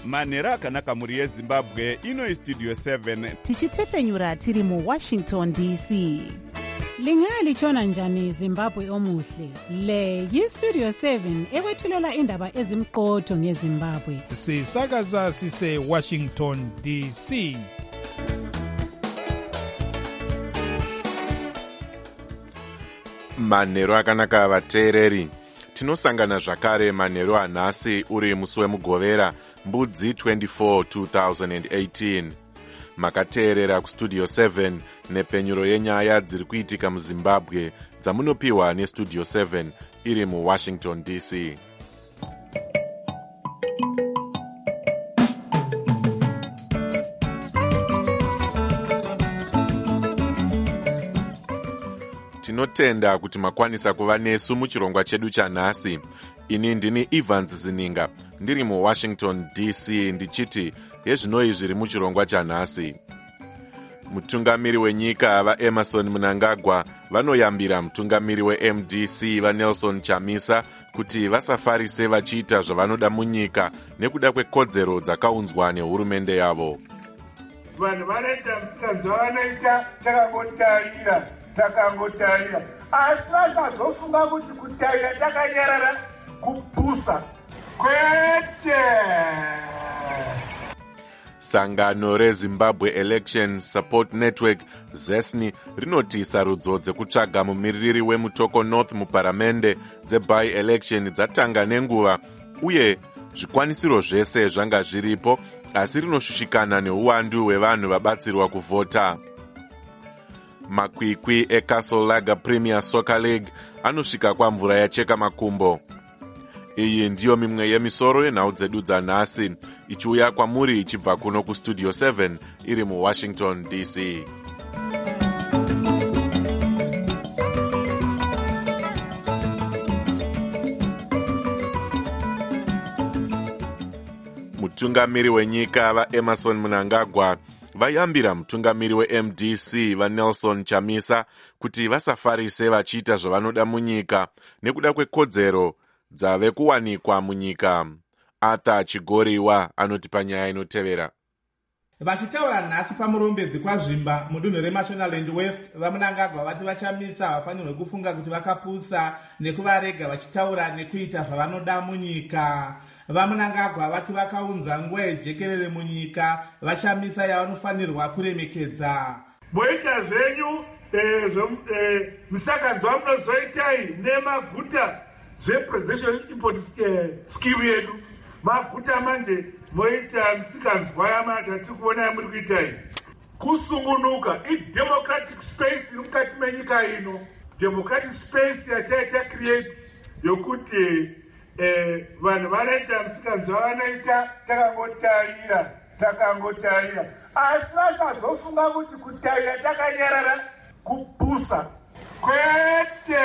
manhero akanaka mhuri yezimbabwe. Ino istudio 7 tichitefenyura tiri muWashington DC. Lingalitshona njani Zimbabwe omuhle? Le yistudio 7 ekwethulela indaba ezimqotho ngeZimbabwe. Sisakaza sise Washington DC. Manhero akanaka vateereri. Tinosangana zvakare manhero anhasi uri musi wemugovera mbudzi 24 2018. Makateerera kustudio 7 nepenyuro yenyaya dziri kuitika muZimbabwe dzamunopiwa nestudio 7 iri muWashington DC. Tinotenda kuti makwanisa kuva nesu muchirongwa chedu chanhasi. Ini ndini Evans Zininga ndiri muWashington DC ndichiti hezvinoi zviri muchirongwa chanhasi. Mutungamiri wenyika vaEmerson Mnangagwa vanoyambira mutungamiri weMDC vaNelson Chamisa kuti vasafarise vachiita zvavanoda munyika nekuda kwekodzero dzakaunzwa nehurumende yavo. Vanhu vanoita misikanzwa vanoita takangotarira asi vasazofunga kuti kutarira takanyarara kupusa kwete. Sangano reZimbabwe Election Support Network ZESNI rinoti sarudzo dzekutsvaga mumiririri weMutoko North muparamende dzeby-election dzatanga nenguva uye zvikwanisiro zvese zvanga zviripo, asi rinoshushikana neuwandu hwevanhu vabatsirwa kuvhota. Makwikwi eCastle Lager Premier Soccer League anosvika kwamvura yacheka makumbo. Iyi ndiyo mimwe yemisoro yenhau dzedu dzanhasi ichiuya kwamuri ichibva kuno kustudio 7 iri muWashington DC. Mutungamiri wenyika vaEmerson Mnangagwa vayambira mutungamiri weMDC vaNelson Chamisa kuti vasafarise vachiita zvavanoda munyika nekuda kwekodzero dzave kuwanikwa munyika. Arthur Chigoriwa anoti panyaya inotevera. Vachitaura nhasi pamurombedzi kwazvimba mudunhu reMashonaland West, vaMnangagwa vati vachamisa vafanirwe kufunga kuti vakapusa nekuvarega vachitaura nekuita zvavanoda munyika. VaMnangagwa vati vakaunza nguva yejekerere munyika, vachamisa yavanofanirwa kuremekedza. Moita zvenyu misakanzwa munozoitai nemaguta zvepresidential import scheme yedu. Maguta manje moita misikanzwa yamatati kuona yamuri kuitai kusungunuka idemocratic space iri mukati menyika ino. Democratic space yataita create yokuti vanhu vanoita misikanzwa vanoita takangotarira asi vasazofunga kuti kutarira takanyarara kupusa kwete.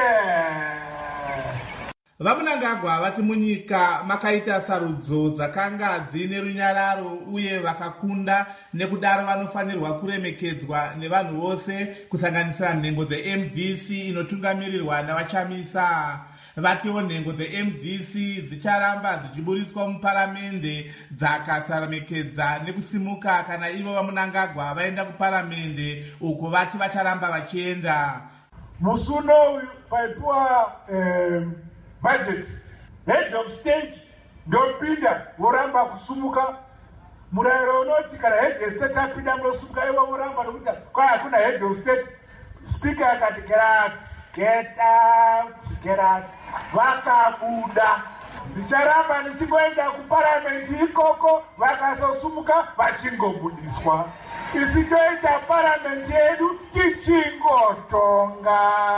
VaMnangagwa vati munyika makaita sarudzo dzakanga dzine runyararo uye vakakunda, nekudaro vanofanirwa kuremekedzwa nevanhu vose kusanganisira nhengo dzeMDC inotungamirirwa navachamisa. Vatiwo nhengo dzeMDC dzicharamba dzichiburiswa muparamende dzakasaremekedza nekusimuka kana ivo vaMnangagwa vaenda kuparamende uko vati vacharamba vachienda. Musuno paipuwa budget head of state ndopinda voramba kusumuka. Murayiro unoti kana head of state apinda munosumuka ivo voramba nokuti kwa hakuna head of state. Speaker akati get out. Vakabuda. Ndicharamba ndichingoenda kuparamenti ikoko, vakasosumuka vachingobudiswa. Isitoita paramenti yedu tichingotonga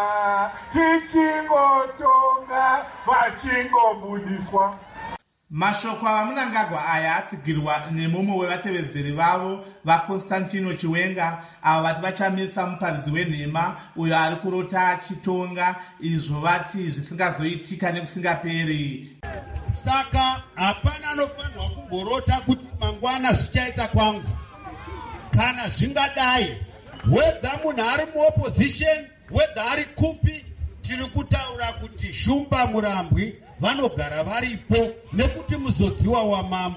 vachingobudiswa. Mashoko avaMnangagwa aya atsigirwa nemumwe wevatevedzeri vavo vaConstantino Chiwenga, avo vati vachamisa muparidzi wenhema uyo ari kurota achitonga, izvo vati zvisingazoitika nekusingaperi. Saka hapana anofanirwa kungorota kuti mangwana zvichaita kwangu. Kana zvingadai, whether munhu ari muopposition, whether ari kupi, tiri kutaura kuti Shumba Murambwi vanogara varipo nekuti muzodziwa wamambo.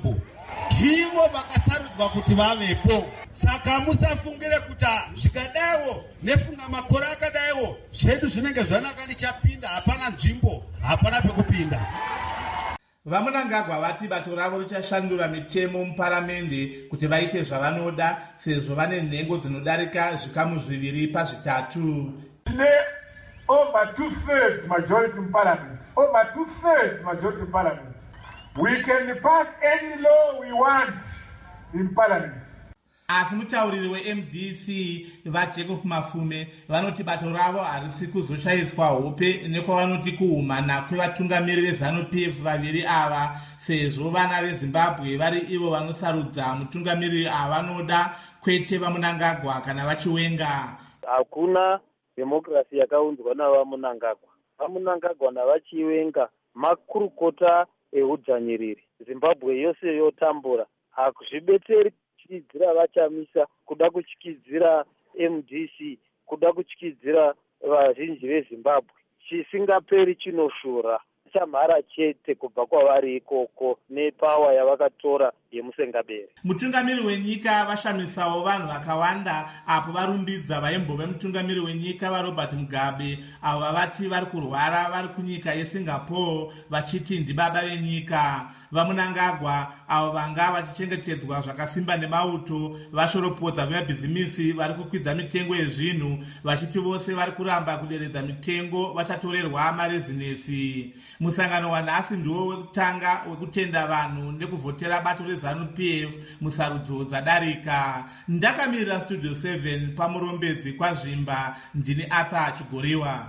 ndivo vakasarudzwa kuti vavepo. Saka musafungire kuti zvikadaiwo nefunga makore akadaiwo zvedu zvinenge zvanaka ndichapinda, hapana nzvimbo, hapana pekupinda. Vamunangagwa vati bato ravo richashandura mitemo muparamende kuti vaite zvavanoda sezvo vane nhengo dzinodarika zvikamu 2 pa3. Over 2/3 majority in parliament. Over 2/3 majority in parliament. We can pass any law we want in parliament. Asi mutauriri weMDC vaJacob Mafume vanoti bato ravo harisi kuzoshayiswa hope nekwavanoti kuhumana kwevatungamiri veZANU-PF vaviri ava, sezvo vana veZimbabwe vari ivo vanosarudza mutungamiri avanoda, kwete vamunangagwa kana vachiwenga. Hakuna demokrasi yakaunzwa navamunangagwa. Vamunangagwa navachiwenga makurukota eudzvanyiriri. Zimbabwe yose yotambura. Hakuzvibetseri kuchikidzira vachamisa, kuda kuchikidzira MDC, kuda kuchikidzira vazhinji veZimbabwe. Chisingaperi chinoshura chamhara chete kubva kwavari ikoko nepawa yavakatora yemusengabere. Mutungamiri wenyika vashamisawo vanhu vakawanda apo varumbidza vaimbove mutungamiri wenyika vaRobert Mugabe avo vavati vari kurwara vari kunyika yeSingapore vachiti ndibaba venyika. Vamunangagwa avo vanga vachichengetedzwa zvakasimba nemauto vashoropodza vemabhizimisi vari kukwidza mitengo yezvinhu vachiti vose vari kuramba kuderedza mitengo vachatorerwa marezinesi. Musangano wanhasi ndiwo wekutanga wekutenda vanhu nekuvhotera bato reZANU-PF musarudzo dzadarika. Ndakamirira Studio 7 pamurombedzi kwaZvimba, ndini Arthur Chigoriwa.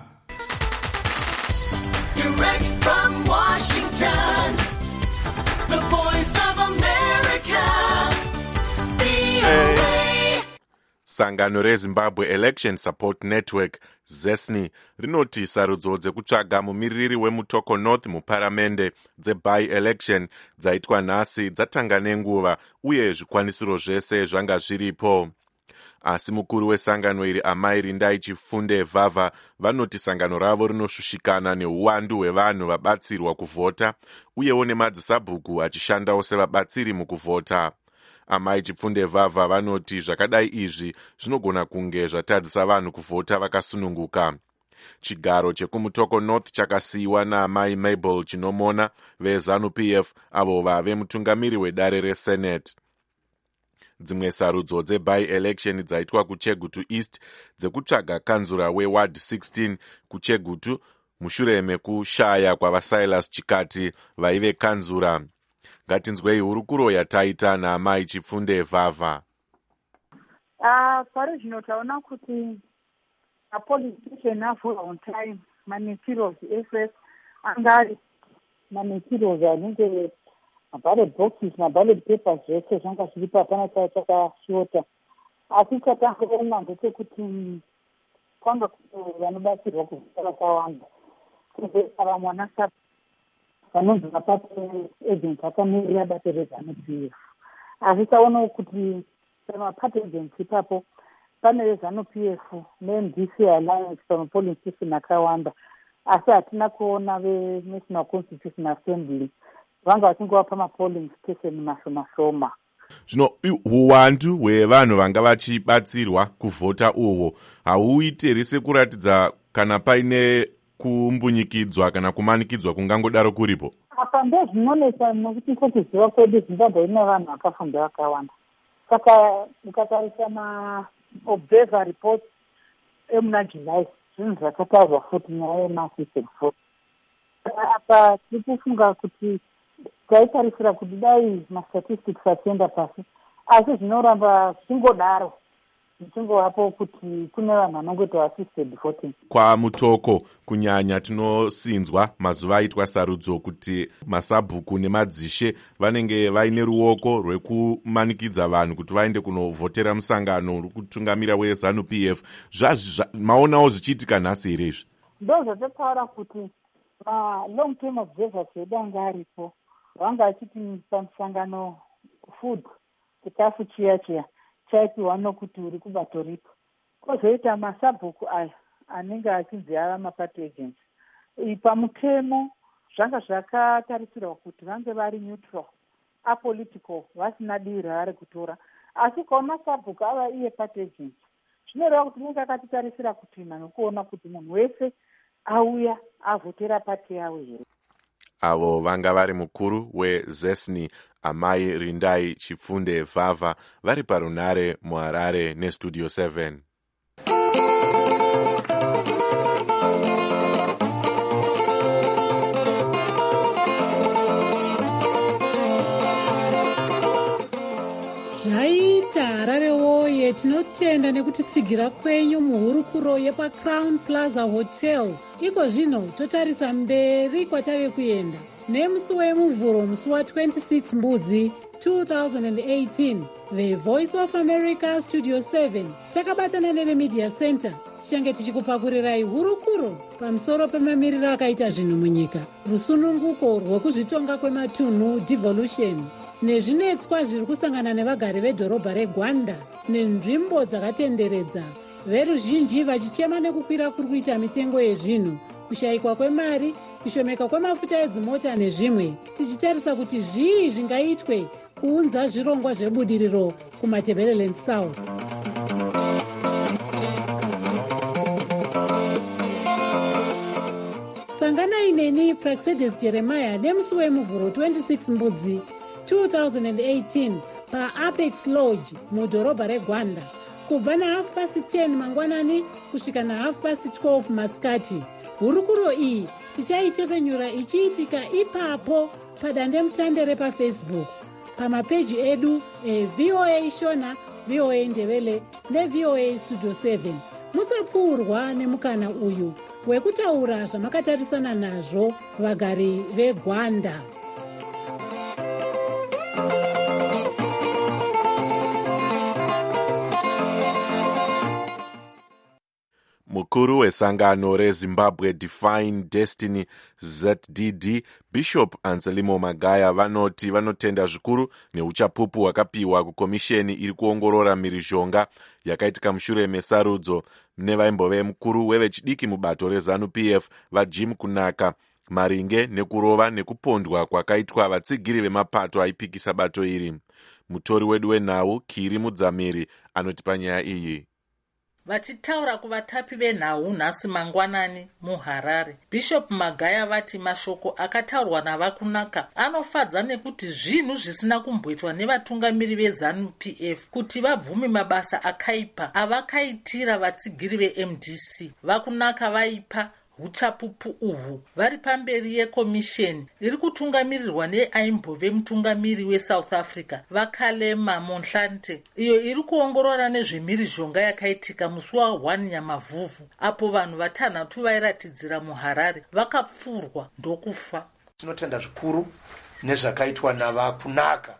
Direct from Washington, the voice of America, VOA. Sangano reZimbabwe Election Support Network ZESNI rinoti sarudzo dzekutsvaga mumiriri weMutoko North muparamende dzeby-election dzaitwa nhasi dzatanga nenguva uye zvikwanisiro zvese zvanga zviripo. Asi mukuru wesangano iri Amai Rindai Chifunde Vavha vanoti sangano ravo rinoshushikana neuwandu hwevanhu vabatsirwa kuvhota uyewo nemadzisabhuku achishandawo sevabatsiri mukuvhota. Amai Chifunde Vavha vanoti zvakadai izvi zvinogona kunge zvatadzisa vanhu kuvhota vakasununguka. Chigaro chekuMutoko North chakasiyiwa naamai Mabel Chinomona veZANU-PF avo vave mutungamiri wedare reSenate. Dzimwe sarudzo dzeby-election dzaitwa kuChegutu East dzekutsvaga kanzura weWard 16 kuChegutu mushure mekushaya kwavaSilas Chikati vaive kanzura. Ngatinzwei hurukuro yataita naamai Chifunde Vavha. Pari zvino taona kuti mapolitician avhura on time, materials efs angari materials anenge maballot boxes maballot papers zvese zvanga zviripo, hapana chakashota. Asi chatangoona ndechekuti kwanga vanobatsirwa kuvhota vakawanda, kuzoita vamwe vanasaba vanonzi mapati agents akamirira bato reZANU-PF. Asi taonawo kuti pamapati agents ipapo pane veZANU-PF neMDC Alliance pamapolling station akawanda, asi hatina kuona veNational Constitutional Assembly vanga vachingova pamapolling station mashoma. Zvino uwandu hwevanhu vanga vachibatsirwa kuvhota uhwo hauiteri sekuratidza kana paine kumbunyikidzwa kana kumanikidzwa kungangodaro kuripo. Apa ndozvinonesa nokuti sokuziva kwedu Zimbabwe ine vanhu vakafunda vakawanda. Saka ukatarisa maobserver reports emuna July zvinhu zvakataurwa futi nyaya yemasystem vote. Apa tiri kufunga kuti taitarisira kuti dai mastatistics achienda pasi, asi zvinoramba zvichingodaro zvichingovapo kuti kune vanhu vanongoita assisted voting. KwaMutoko kunyanya tinosinzwa mazuva aitwa sarudzo kuti masabhuku nemadzishe vanenge vaine ruoko rwekumanikidza vanhu kuti vaende kunovhotera musangano uri kutungamira weZANU-PF. Maonawo zvichiitika nhasi here izvi? Ndo zvatotaura kuti long term observers vedu anga aripo, vanga achiti pamusangano food chikafu chiya chaipiwa nokuti uri kubato ripo. Kozoita masabhuku aya anenge achinzi ava mapati agents. Pamutemo zvanga zvakatarisirwa kuti vange vari neutral. apolitical vasina dii raari kutora. Asi ukaona sabhuku ava iye party agent, zvinoreva kuti unenge akatitarisira kuti nekuona kuti munhu wese auya avhotera pati yavo here. avo vanga vari mukuru wezesni amai Rindai Chifunde Vavha vari parunare muHarare nestudio 7. Zvaita Harare woye, tinotenda nekutitsigira kwenyu muhurukuro yepaCrown Plaza Hotel. Iko zvino totarisa mberi kwatave kuenda nemusi wemuvhuro musi wa26 Mbudzi 2018. The Voice of America Studio 7 takabatana neveMedia Center tichange tichikupakurirai hurukuro pamusoro pemamiriro akaita zvinhu munyika, rusununguko rwekuzvitonga kwematunhu devolution, nezvinetswa zviri kusangana nevagari vedhorobha reGwanda nenzvimbo dzakatenderedza, veruzhinji vachichema nekukwira kuri kuita mitengo yezvinhu, kushayikwa kwemari, kushomeka kwemafuta edzimota nezvimwe, tichitarisa kuti zvii zvingaitwe kuunza zvirongwa zvebudiriro kumaTebeleland South. Sanganai neni Praxedes Jeremiah nemusi wemuvhuro 26 Mbudzi 2018 paApex Lodge mudhorobha reGwanda kubva na10:30 mangwanani kusvika na12:30 masikati. Hurukuro iyi tichaitepenyura ichiitika ipapo padandemutande repafacebook, pamapeji edu VOA Shona, VOA Ndebele neVOA Studio 7. Musapfuurwa nemukana uyu wekutaura zvamakatarisana nazvo vagari veGwanda. Mukuru wesangano reZimbabwe Define Destiny ZDD, Bishop Anselmo Magaya vanoti vanotenda zvikuru neuchapupu hwakapiwa kukomisheni iri kuongorora mhirizhonga yakaitika mushure mesarudzo nevaimbove mukuru wevechidiki mubato reZANU-PF vaJim Kunaka maringe nekurova nekupondwa kwakaitwa vatsigiri vemapato aipikisa bato iri. Mutori wedu wenhau Kiri Mudzamiri anoti panyaya iyi. Vachitaura kuvatapi venhau nhasi mangwanani muHarare, Bishop Magaya vati mashoko akataurwa navakunaka anofadza nekuti zvinhu zvisina kumboitwa nevatungamiri veZANU-PF kuti vabvume mabasa akaipa avakaitira vatsigiri veMDC. Vakunaka vaipa uchapupu uhwu vari pamberi yekomisheni iri kutungamirirwa neaimbove mutungamiri weSouth Africa Vakalema Monhlante, iyo iri kuongorora nezvemhirizhonga yakaitika musi wa1 Nyamavhuvhu apo vanhu vatanhatu vairatidzira muHarare vakapfurwa ndokufa. Tinotenda zvikuru nezvakaitwa navakunaka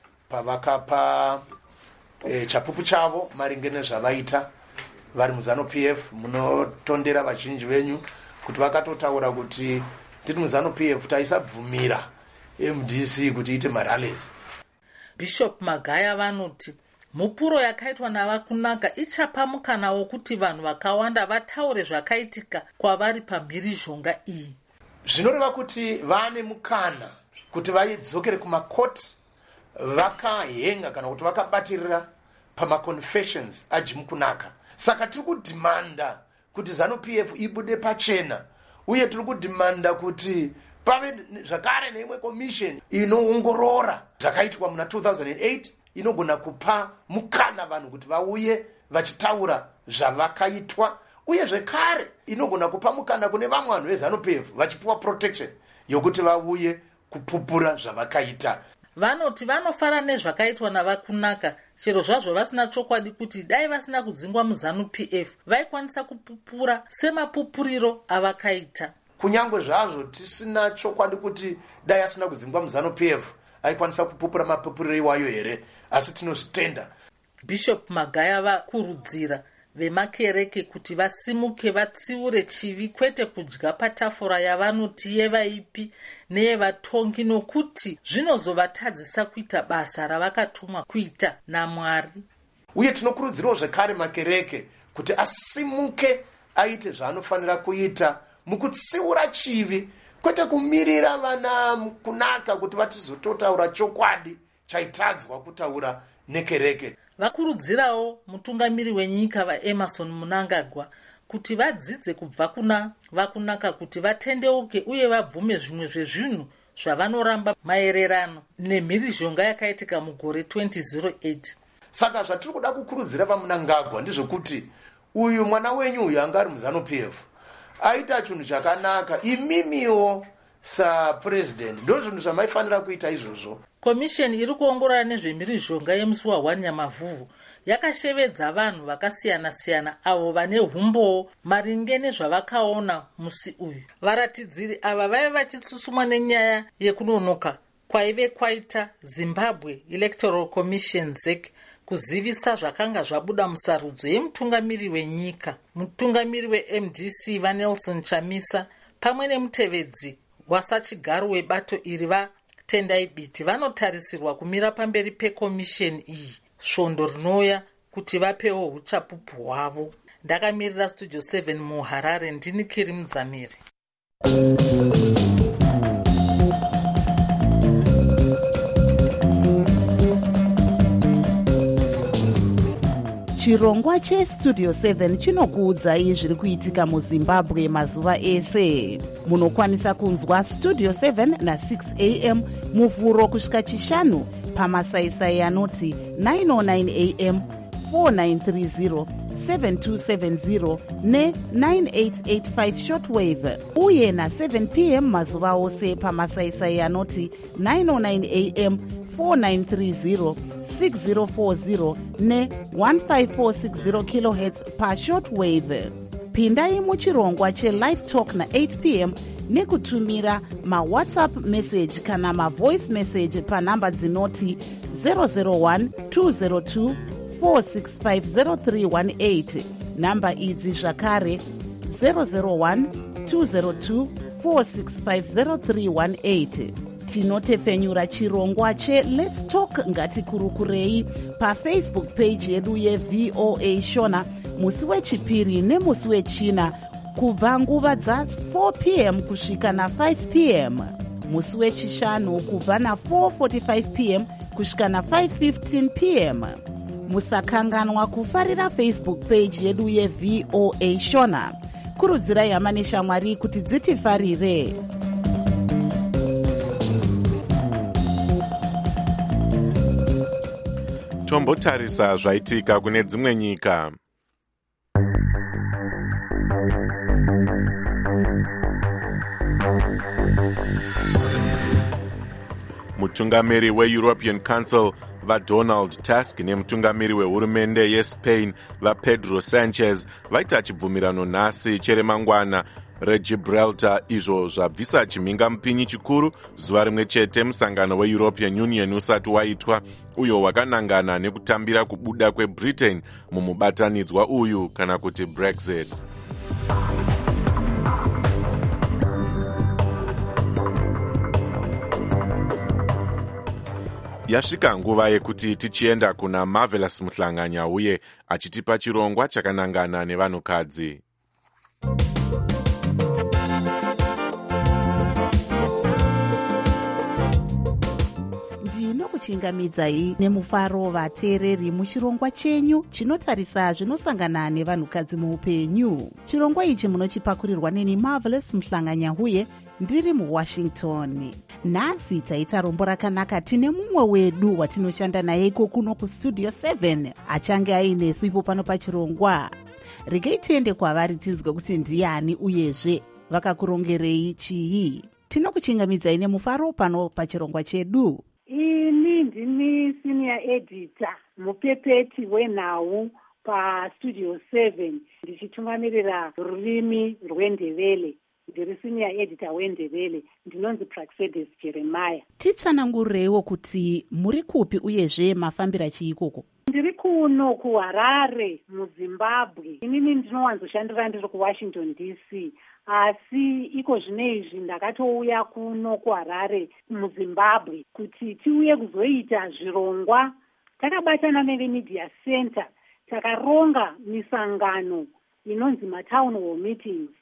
pavakapa chapupu chavo maringe nezvavaita vari muZANU-PF. Munotondera vazhinji venyu kuti vakatotaura kuti tiri muZANU-PF taisabvumira MDC kuti ite marallies. Bishop Magaya vanoti mupuro yakaitwa navakunaka ichapa mukana wokuti vanhu vakawanda vataure zvakaitika kwavari pamhirizhonga iyi. Zvinoreva kuti vane mukana kuti vaidzokere kumakoti vakahenga kana kuti vakabatirira pamaconfessions aJim Kunaka. Saka tiri kudhimanda kuti ZANU-PF ibude pachena, uye tiri kudhimanda kuti pave zvakare neimwe komisheni inoongorora zvakaitwa muna 2008 inogona kupa mukana vanhu kuti vauye vachitaura zvavakaitwa, uye zvekare inogona kupa mukana kune vamwe vanhu veZANU-PF vachipiwa protection yokuti vauye kupupura zvavakaita. Vanoti vanofara nezvakaitwa navakunaka, chero zvazvo vasina chokwadi kuti dai vasina kudzingwa muZANU-PF vaikwanisa kupupura semapupuriro avakaita. Kunyangwe zvazvo tisina chokwadi kuti dai asina kudzingwa muZANU-PF aikwanisa kupupura mapupuriro iwayo here, asi tinozvitenda. Bishop Magaya vakurudzira vemakereke kuti vasimuke vatsiure chivi, kwete kudya patafura yavanoti yevaipi neyevatongi, nokuti zvinozovatadzisa kuita basa ravakatumwa kuita naMwari. Uye tinokurudzirawo zvekare makereke kuti asimuke aite zvaanofanira kuita mukutsiura chivi, kwete kumirira vana kunaka kuti vatizototaura chokwadi chaitadzwa kutaura nekereke. Vakurudzirawo mutungamiri wenyika vaEmerson Mnangagwa kuti vadzidze kubva kuna vakunaka kuti vatendeuke uye vabvume zvimwe zvezvinhu zvavanoramba maererano nemhirizhonga yakaitika mugore 2008. Saka zvatiri kuda kukurudzira paMnangagwa ndizvokuti uyu mwana wenyu uyu anga ari muZANU-PF aita chinhu chakanaka, imimiwo sapresident ndo zvinhu zvamaifanira kuita izvozvo. Komisheni iri kuongorora nezvemhirizhonga yemusi wa1 Nyamavhuvhu yakashevedza vanhu vakasiyana-siyana avo vane humbowo maringe nezvavakaona musi uyu. Varatidziri ava vaive vachitsusumwa nenyaya yekunonoka kwaive kwaita Zimbabwe Electoral Commission ZEC kuzivisa zvakanga zvabuda musarudzo yemutungamiri wenyika, mutungamiri weMDC vaNelson Chamisa pamwe nemutevedzi wasachigaro webato iri vaTendai Biti vanotarisirwa kumira pamberi pekomisheni iyi svondo rinouya kuti vapewo uchapupu hwavo. Ndakamirira Studio 7 muHarare, ndini Kiri Mudzamiri. Chirongwa cheStudio 7 chinokuudzai zviri kuitika muZimbabwe mazuva ese. Munokwanisa kunzwa Studio 7 na6 am muvhuro kusvika chishanu pamasaisai anoti 909 am, 4930, 7270 ne9885 shortwave uye na7 pm mazuva ose pamasaisai anoti 909 am, 4930, 6040 ne15460 kHz pashortwave. Pindai muchirongwa chelive talk na8 pm nekutumira mawhatsapp message kana mavoice message panhamba dzinoti 001 202 4650318. Namba idzi zvakare 001 202 4650318. Tinotefenyura chirongwa cheLet's Talk ngatikurukurei pafacebook page yedu yeVOA Shona musi wechipiri nemusi wechina kubva nguva dza4 pm kusvika na5 pm, musi wechishanu kubva na4:45 pm kusvika na5:15 pm. Musakanganwa kufarira Facebook page yedu yeVOA Shona. Kurudzirai hama neshamwari kuti dzitifarire. Tombotarisa zvaitika kune dzimwe nyika. Mutungamiri weEuropean Council vaDonald Tusk nemutungamiri wehurumende yeSpain vaPedro Sanchez vaita chibvumirano nhasi cheremangwana reGibraltar, izvo zvabvisa chimhingamupinyi chikuru zuva rimwe chete musangano weEuropean Union usati waitwa, uyo wakanangana nekutambira kubuda kweBritain mumubatanidzwa uyu kana kuti Brexit. Yasvika nguva yekuti tichienda kuna Marvelous Muhlanganya uye achitipa chirongwa chakanangana nevanhukadzi. Ndinokuchingamidzai nemufaro vateereri muchirongwa chenyu chinotarisa zvinosangana nevanhukadzi muupenyu. Chirongwa ichi munochipakurirwa neni Marvelous Muhlanganya uye ndiri muWashington. Nhasi taita rombo rakanaka. Tine mumwe wedu watinoshanda naye iko kuno kuStudio 7 achange ainesu ipo pano pachirongwa. Regei tiende kwavari tinzwe kuti ndiani uyezve vakakurongerei chii. Tinokuchingamidzai nemufaro pano pachirongwa chedu. Ini ndini senior editor mupepeti wenhau paStudio 7 ndichitungamirira rurimi rweNdebele. Ndiri senior editor weNdebele, ndinonzi Praxedes Jeremiah. Titsanangureiwo kuti muri kupi uyezve mafambira chiikoko? Ndiri kuno kuHarare muZimbabwe. Inini ndinowanzoshandira ndiri kuWashington DC, asi iko zvinezvi ndakatouya kuno kuHarare muZimbabwe kuti tiuye kuzoita zvirongwa. Takabatana neVemedia Center takaronga misangano inonzi matown hall meetings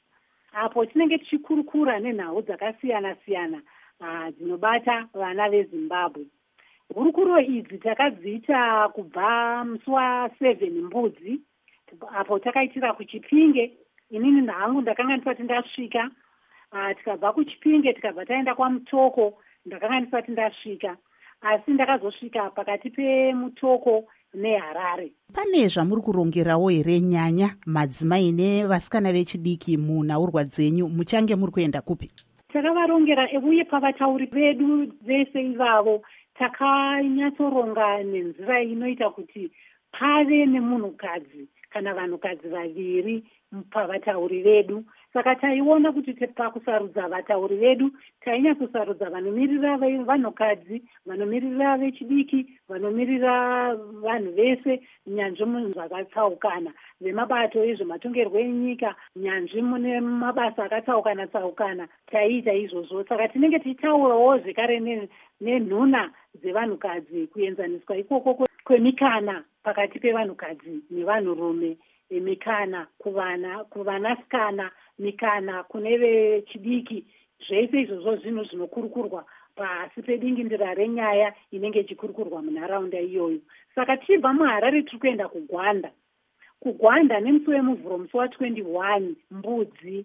apo tinenge tichikurukura nenhau dzakasiyana-siyana dzinobata vana vezimbabwe. Hurukuro idzi takadziita kubva musi wa7 Mbudzi, apo takaitira kuChipinge. Inini hangu ndakanga ndisati ndasvika. Tikabva kuChipinge tikabva taenda kwaMutoko, ndakanga ndisati ndasvika, asi ndakazosvika pakati peMutoko neHarare. Pane zvamuri kurongerawo here nyanya madzimai nevasikana vechidiki munhaurwa dzenyu, muchange muri kuenda kupi? Takavarongera uye pavatauri vedu vese ivavo takanyatsoronga nenzira inoita kuti pave nemunhukadzi kana vanhukadzi vaviri pavatauri vedu. Saka taiona kuti pakusarudza vatauri vedu tainyatosarudza vanomirira vanhukadzi, vanomirira vechidiki, vanomirira vanhu vese, nyanzvi munhu zvakatsaukana, vemabato ezvematongerwo enyika, nyanzvi mune mabasa akatsaukana-tsaukana, taiita izvozvo. Saka tinenge tichitaurawo zvekare nenhuna dzevanhukadzi, kuenzaniswa ikoko kwemikana pakati pevanhukadzi nevanhurume, mikana kuvanasikana, mikana kune vechidiki. Zvese izvozvo zvinhu zvinokurukurwa pasi pedingindira renyaya inenge ichikurukurwa munharaunda iyoyo. Saka tichibva muHarare tiri kuenda kuGwanda nemusi wemuvhuro, musi wa21 Mbudzi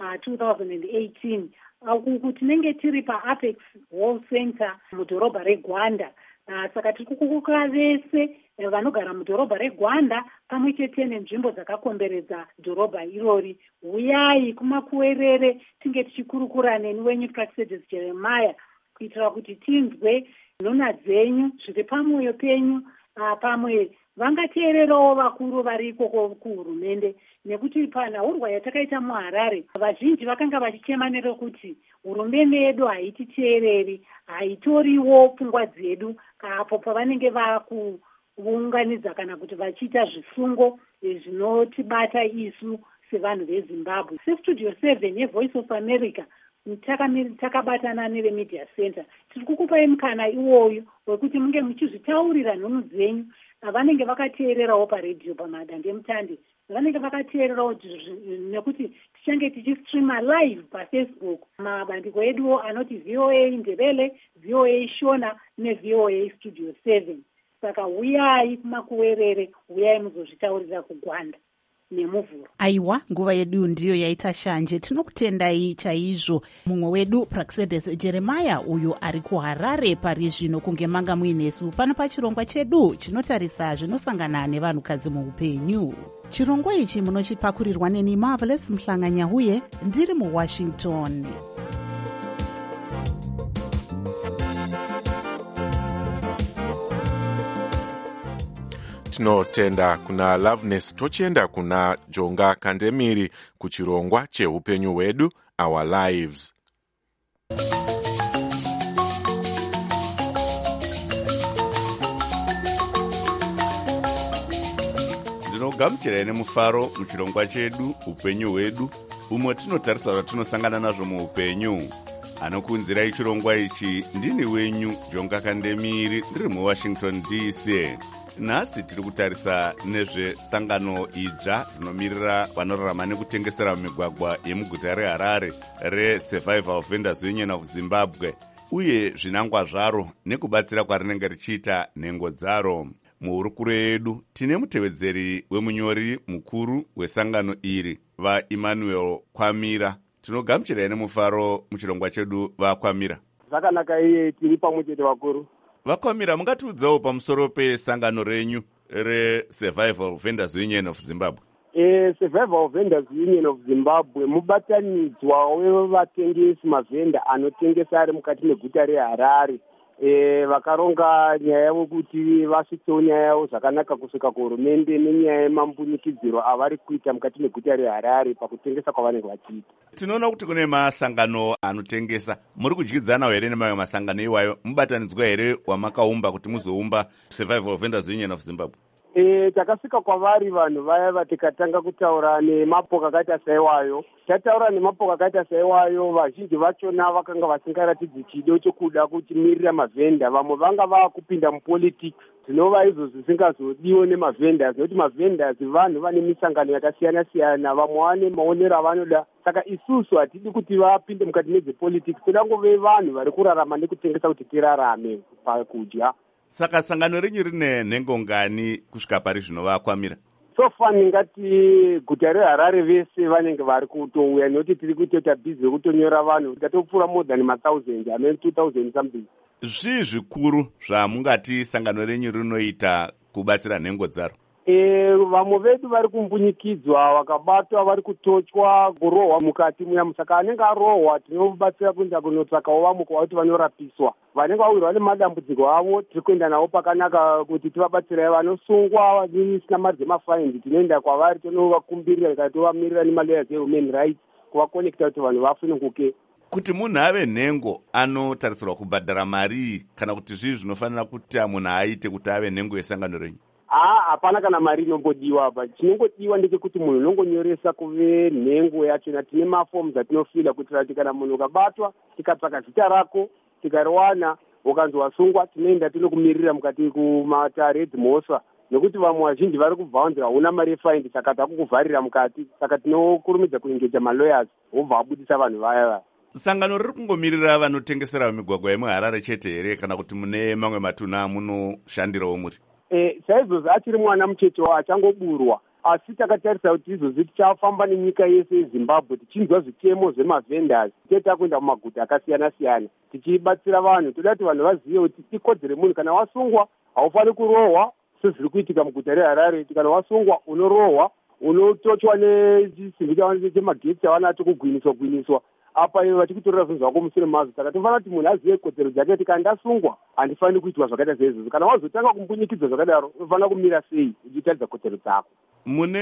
2018. Uku tinenge tiri paApex Hall Center mudhorobha reGwanda. Saka tiri kukukuka vese vanogara mudhorobha reGwanda pamwe chete nenzvimbo dzakakomberedza dhorobha irori. Uyai kumakuwerere tinge tichikurukura neni wenyu Praxedes Jeremiah, kuitira kuti tinzwe nhuna dzenyu zviri pamwoyo penyu, pamwe vangateererawo vakuru vari ikoko kuhurumende, nekuti panhaurwa yatakaita muHarare vazhinji vakanga vachichema nerekuti hurumende yedu haititeereri, haitoriwo pfungwa dzedu apo pavanenge vakuunganidza kana kuti vachiita zvisungo zvinotibata isu sevanhu veZimbabwe. SeStudio 7 yeVoice of America takabatana neveMedia Center. Tiri kukupai mukana iwoyo wekuti munge muchizvitaurira nhunu dzenyu. Vanenge vakateererawo paredhiyo pamadandemutande, vanenge vakateererawo nekuti tichange tichistreama live paFacebook, mabandiko edu anoti VOA Ndebele, VOA Shona neVOA Studio 7. Saka uyai kumakuwerere, uyai muzozvitaurira kuGwanda nemuvhuro. Aiwa, nguva yedu ndiyo yaita shanje. Tinokutendai chaizvo. Mumwe wedu Praxedes Jeremiah uyo ari kuHarare pari zvino kunge manga muinesu pano pachirongwa chedu chinotarisa zvinosangana nevanhukadzi muupenyu. Chirongwa ichi munochipakurirwa neni Marvelous Mhlanganyahuye, ndiri muWashington. tinotenda kuna Loveness. Tochienda kuna Jonga Kandemiri kuchirongwa cheupenyu hwedu, Our Lives. Ndinogamuchirai nemufaro muchirongwa chedu upenyu hwedu, umwe tinotarisa zvatinosangana nazvo muupenyu. Anokunzirai chirongwa ichi ndini wenyu Jonga Kandemiri, ndiri muWashington DC. Nhasi tiri kutarisa nezvesangano idzva rinomirira vanorarama nekutengesera mumigwagwa yemuguta reHarare reSurvival Vendors Union of Zimbabwe, uye zvinangwa zvaro nekubatsira kwarinenge richiita nhengo dzaro. Muhurukuro yedu tine mutevedzeri wemunyori mukuru wesangano iri, vaEmmanuel Kwamira. Tinogamuchirai nemufaro muchirongwa chedu, vaKwamira. Zvakanaka, iye tiri pamwe chete vakuru. Vakwamira, mungatiudzawo pamusoro pesangano renyu reSurvival Vendors Union of Zimbabwe? Survival Vendors Union of Zimbabwe mubatanidzwa wevatengesi mavhenda anotengesa ari mukati meguta reHarare. Vakaronga nyaya yavo kuti vasvitsewo nyaya yavo zvakanaka kusvika kuhurumende nenyaya yemambunikidziro avari kuita mukati meguta reHarare pakutengesa kwavanenge vachiita. Tinoona kuti kune masangano anotengesa. Muri kudyidzana here nemamwe masangano iwayo? Mubatanidzwa here wamakaumba kuti muzoumba Survival Vendors Union of Zimbabwe? Takasvika kwavari vanhu vaya vatikatanga kutaura nemapoka akaita saiwayo. Tataura nemapoka akaita saiwayo, vazhinji vachona vakanga vasingaratidzi chido chokuda kuchimirira mavhenda. Vamwe vanga vakupinda mupolitics, zvinova izvo zvisingazodiwo nemavhendas, nokuti mavhendas vanhu vane misangano yakasiyana-siyana, vamwe vane maonero avanoda. Saka isusu hatidi kuti vapinde mukati mezvepolitics, toda ngove vanhu vari kurarama nekutengesa kuti tirarame pakudya. Saka sangano renyu rine nhengo ngani kusvika pari zvinovakwamira? So far ndingati guta reHarare vese vanenge vari kutouya, nokuti tiri kutoita bhizi rekutonyora vanhu tatopfuura more than 1,000, I mean 2,000 something. Zvii zvikuru zvamungati sangano renyu rinoita kubatsira nhengo dzaro? Vamwe vedu vari kumbunyikidzwa, vakabatwa, vari kutochwa, kurohwa mukati muya. Saka anenge arohwa tinobatsira kuenda kunotsvakawo vamwe kwavati vanorapiswa. Vanenge vawirwa nemadambudziko avo tiri kuenda navo pakanaka kuti tivabatsirai. Vanosungwa vasina mari dzemafaindi tinoenda kwavari tonovakumbirira kana tovamirira nemalawyers ehuman rights kuvakonekta kuti vanhu vafununguke. Kuti munhu ave nhengo anotarisirwa kubhadhara mari kana kuti zvii zvinofanira kuti munhu aite kuti ave nhengo yesangano renyu? Hapana kana mari inombodiwa apa. Chinongodiwa ndechekuti munhu unongonyoresa kuve nhengo yachona. Tine mafomu atinofila kuitira kuti kana munhu ukabatwa tikatsvaka zita rako tikariwana ukanzi wasungwa tinoenda tinokumirira mukati kumatare edzimhosva, nekuti vamwe vazhinji vari kubva vanzi hauna mari yefaindi saka takukuvharira mukati. Saka tinokurumidza kuengeja malawyers wobva wabudisa vanhu vaya. Sangano riri kungomirira vanotengesera migwagwa yemuHarare chete here kana kuti mune mamwe matunhu amunoshandirawo muri? Saizvozvo achiri mwana muchechewo achangoburwa, asi takatarisa kuti izvozvi tichafamba nenyika yese yeZimbabwe tichinzwa zvitemo zvemavhendas, ticheta kuenda mumaguta akasiyana-siyana tichibatsira vanhu. Toda kuti vanhu vazive kuti ikodzero yemunhu, kana wasungwa haufani kurohwa sezviri kuitika muguta reHarare. Kana wasungwa unorohwa, unotochwa nechisimbi chemagetsi avanacho kugwiniswa. Apa vachikutorera zvinhu zvako mushure mazvo. Saka tofanira kuti munhu azive kodzero dzake kuti kana ndasungwa handifaniri kuitwa zvakaita saizvozvo. Kana wazotanga kumbunyikidzwa zvakadaro unofanira kumira sei uchitaridza kodzero dzako. Mune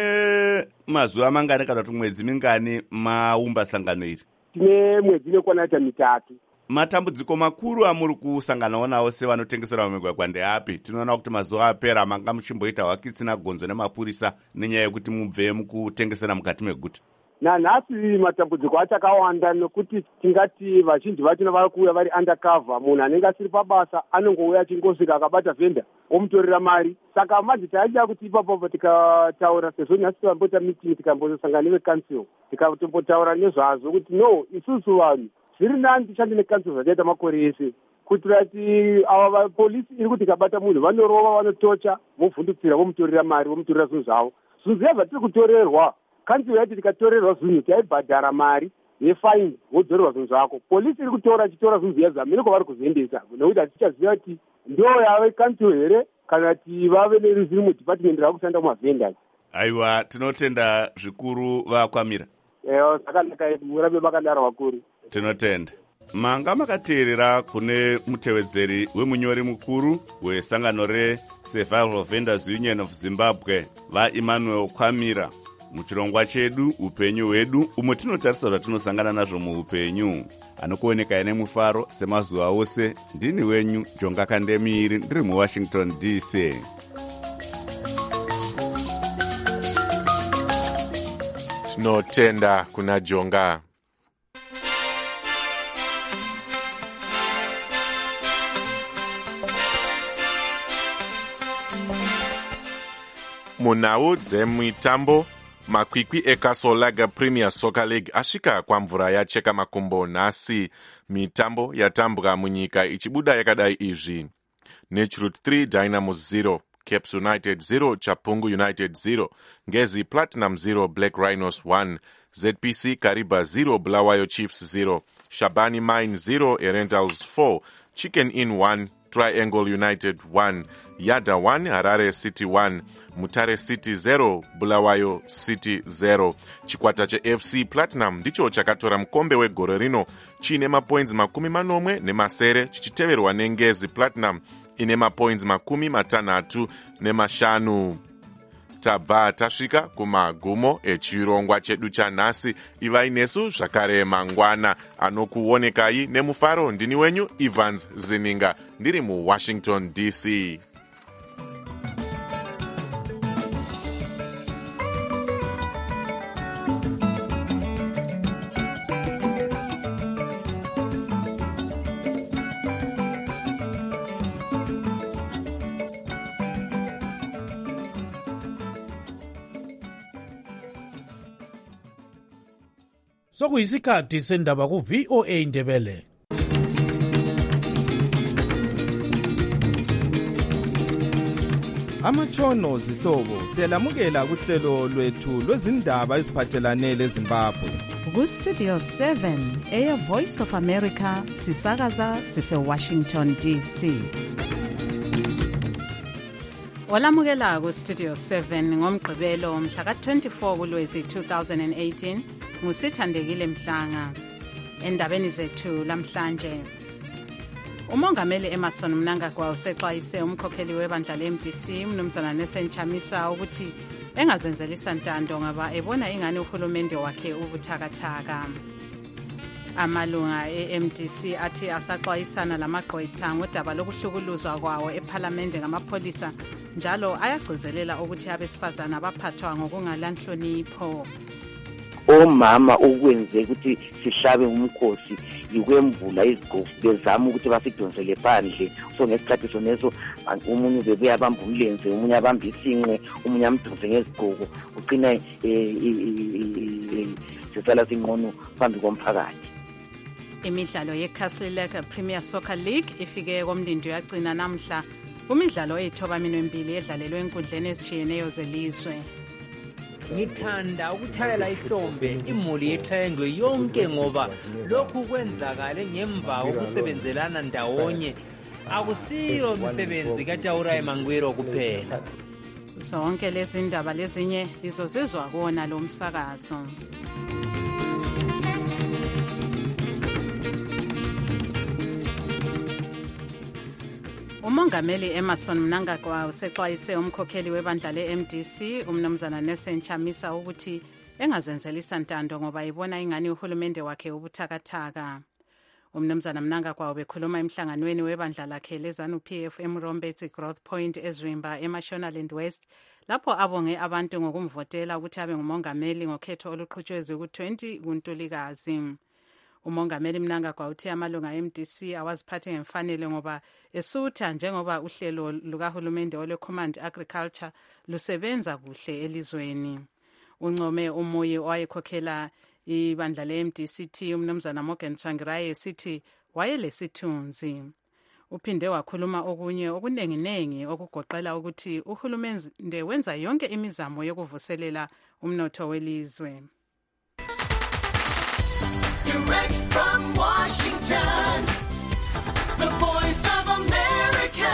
mazuva mangani kana kuti mwedzi mingani maumba sangano iri? Tine mwedzi inokwana 3. Matambudziko makuru amuri kusanganawo nawo sevanotengesera migwagwa ndeapi? Tinoona kuti mazuva apera manga muchimboita hwakitsina gonzo nemapurisa nenyaya yekuti mubve mukutengesera mukati meguta. Nanhasi matambudziko achakawanda, nokuti tingati vazhinji vachona vari kuuya vari undercover. Munhu anenge asiri pabasa anongouya achingosvika akabata vhenda omutorera mari. Saka manje taida kuti ipapo tikataura, sezvo nhasi tambota meeting tikambosangana nevecouncil tikatombotaura nezvazvo kuti no, isusu vanhu zviri nani tishande necouncil zvachaita makore ese, kuitira kuti ava vapolisi iri kuti ikabata munhu vanorova, vanotocha, vovhundutsira, vomutorera mari, vomutorera zvinhu zvavo. Zvinhu zviya zvatiri kutorerwa kanzuro yati tikatorerwa zvinhu taibhadhara mari yefaini wodzorerwa zvinhu zvako. Polisi iri kutora chitora zvinhu zviya zvamene kwavari kuzoendesa, nekuti hatichaziva kuti ndo yave kanzuro here kana kuti vave neruzivo mudepartment rava kushanda mumavhendas. Aiwa, tinotenda zvikuru vakwamira. Zvakanaka, murabe makadaro vakuru. Tinotenda. Manga makateerera kune mutevedzeri wemunyori mukuru wesangano reSurvival Vendors Union of Zimbabwe vaEmmanuel Kwamira. Muchirongwa chedu upenyu hwedu, umwe tinotarisa zvatinosangana nazvo muupenyu. Anokuoneka ine mufaro semazuva ose. Ndini wenyu Jonga Kandemiri, ndiri muWashington DC. Tinotenda kuna Jonga. Munhau dzemitambo, makwikwi eCastle Lager Premier Soccer League asvika kwamvura yacheka makumbo nhasi. Mitambo yatambwa munyika ichibuda yakadai izvi: Netruth 3 Dynamos 0, Caps United 0, Chapungu United 0, Ngezi Platinum 0, Black Rhinos 1, ZPC Kariba 0, Bulawayo Chiefs 0, Shabani Mine 0, Erentals 4, Chicken Inn 1, Triangle United 1, Yada 1, Harare City 1, Mutare City 0, Bulawayo City 0. Chikwata cheFC Platinum ndicho chakatora mukombe wegore rino chiine mapoints 40 chichiteverwa neNgezi Platinum ine mapoints 65. Tabva tasvika kumagumo echirongwa chedu chanhasi. Ivai nesu zvakare mangwana. Anokuonekai nemufaro ndini wenyu Evans Zininga, ndiri muWashington DC. sokuyisikhathi sendaba ku-VOA Indebele. Amatshono zihlobo siyalamukela kuhlelo lwethu lwezindaba eziphathelane leZimbabwe. Ku-Studio 7 Air Voice of America sisakaza sise-Washington DC. Olamukela ku-Studio 7 ngomgqibelo mhla ka-24 kuLwezi 2018 ngusithandekile Mhlanga. Endabeni zethu lamhlanje, umongameli Emmerson Mnangagwa usexwayise umkhokheli webandla le-MDC umnumzana Nelson Chamisa ukuthi engazenzeli santando ngoba ebona ingane uhulumende wakhe ubuthakathaka. Amalunga e-MDC athi asaxwayisana lamagqwetha ngodaba lokuhlukuluzwa kwawo ephalamende ngamapholisa, njalo ayagcizelela ukuthi abesifazana baphathwa ngokungalanhlonipho. Omama ukwenze ukuthi sihlabe umkhosi yikwemvula izigqoko bezama ukuthi basidonsele phandle. So ngesikhathi soneso umunye bebuye abamba umlenze, umunye abamba isinqe, umunye amdonse ngezigqoko, ugcina sisala sinqono phambi komphakathi. Imidlalo ye-Castle Lake Premier Soccer League ifike komlindo yagcina namhla kumidlalo eyithobaminwembili edlalelwe enkundleni ezitshiyeneyo zelizwe. Ngithanda ukuthayela ihlombe imuli yeTriangle yonke ngoba lokhu kwenzakale ngemva kokusebenzelana ndawonye, akusiyo umsebenzi kaTaura eMangwiro kuphela. Zonke lezi ndaba lezinye lizozizwa kona lo msakazo. Umongameli Emmerson Mnangagwa usexwayise umkhokheli webandla le-MDC umnumzana Nelson Chamisa ukuthi engazenzeli santando ngoba ibona ingane uhulumende wakhe ubuthakathaka. Umnumzana Mnangagwa ubekhuluma emhlanganweni webandla lakhe leZANU-PF eMurombethi Growth Point eZwimba eMashonaland West, lapho abonge abantu ngokumvotela ukuthi abe ngumongameli ngokhetho oluqhutshwe ku-20 kuNtulikazi. Umongameli Mnangagwa uthi amalunga e-MDC awaziphathe ngemfanele ngoba esutha njengoba uhlelo lukahulumende ole-Command Agriculture lusebenza kuhle elizweni. Uncome umuyi owayekhokhela ibandla le-MDC umnumzana Morgan Tsvangirai esithi wayelesithunzi. Uphinde wakhuluma okunye okunenginengi okugoqela ukuthi uhulumende wenza yonke imizamo yokuvuselela umnotho welizwe. Direct from Washington, the Voice of America,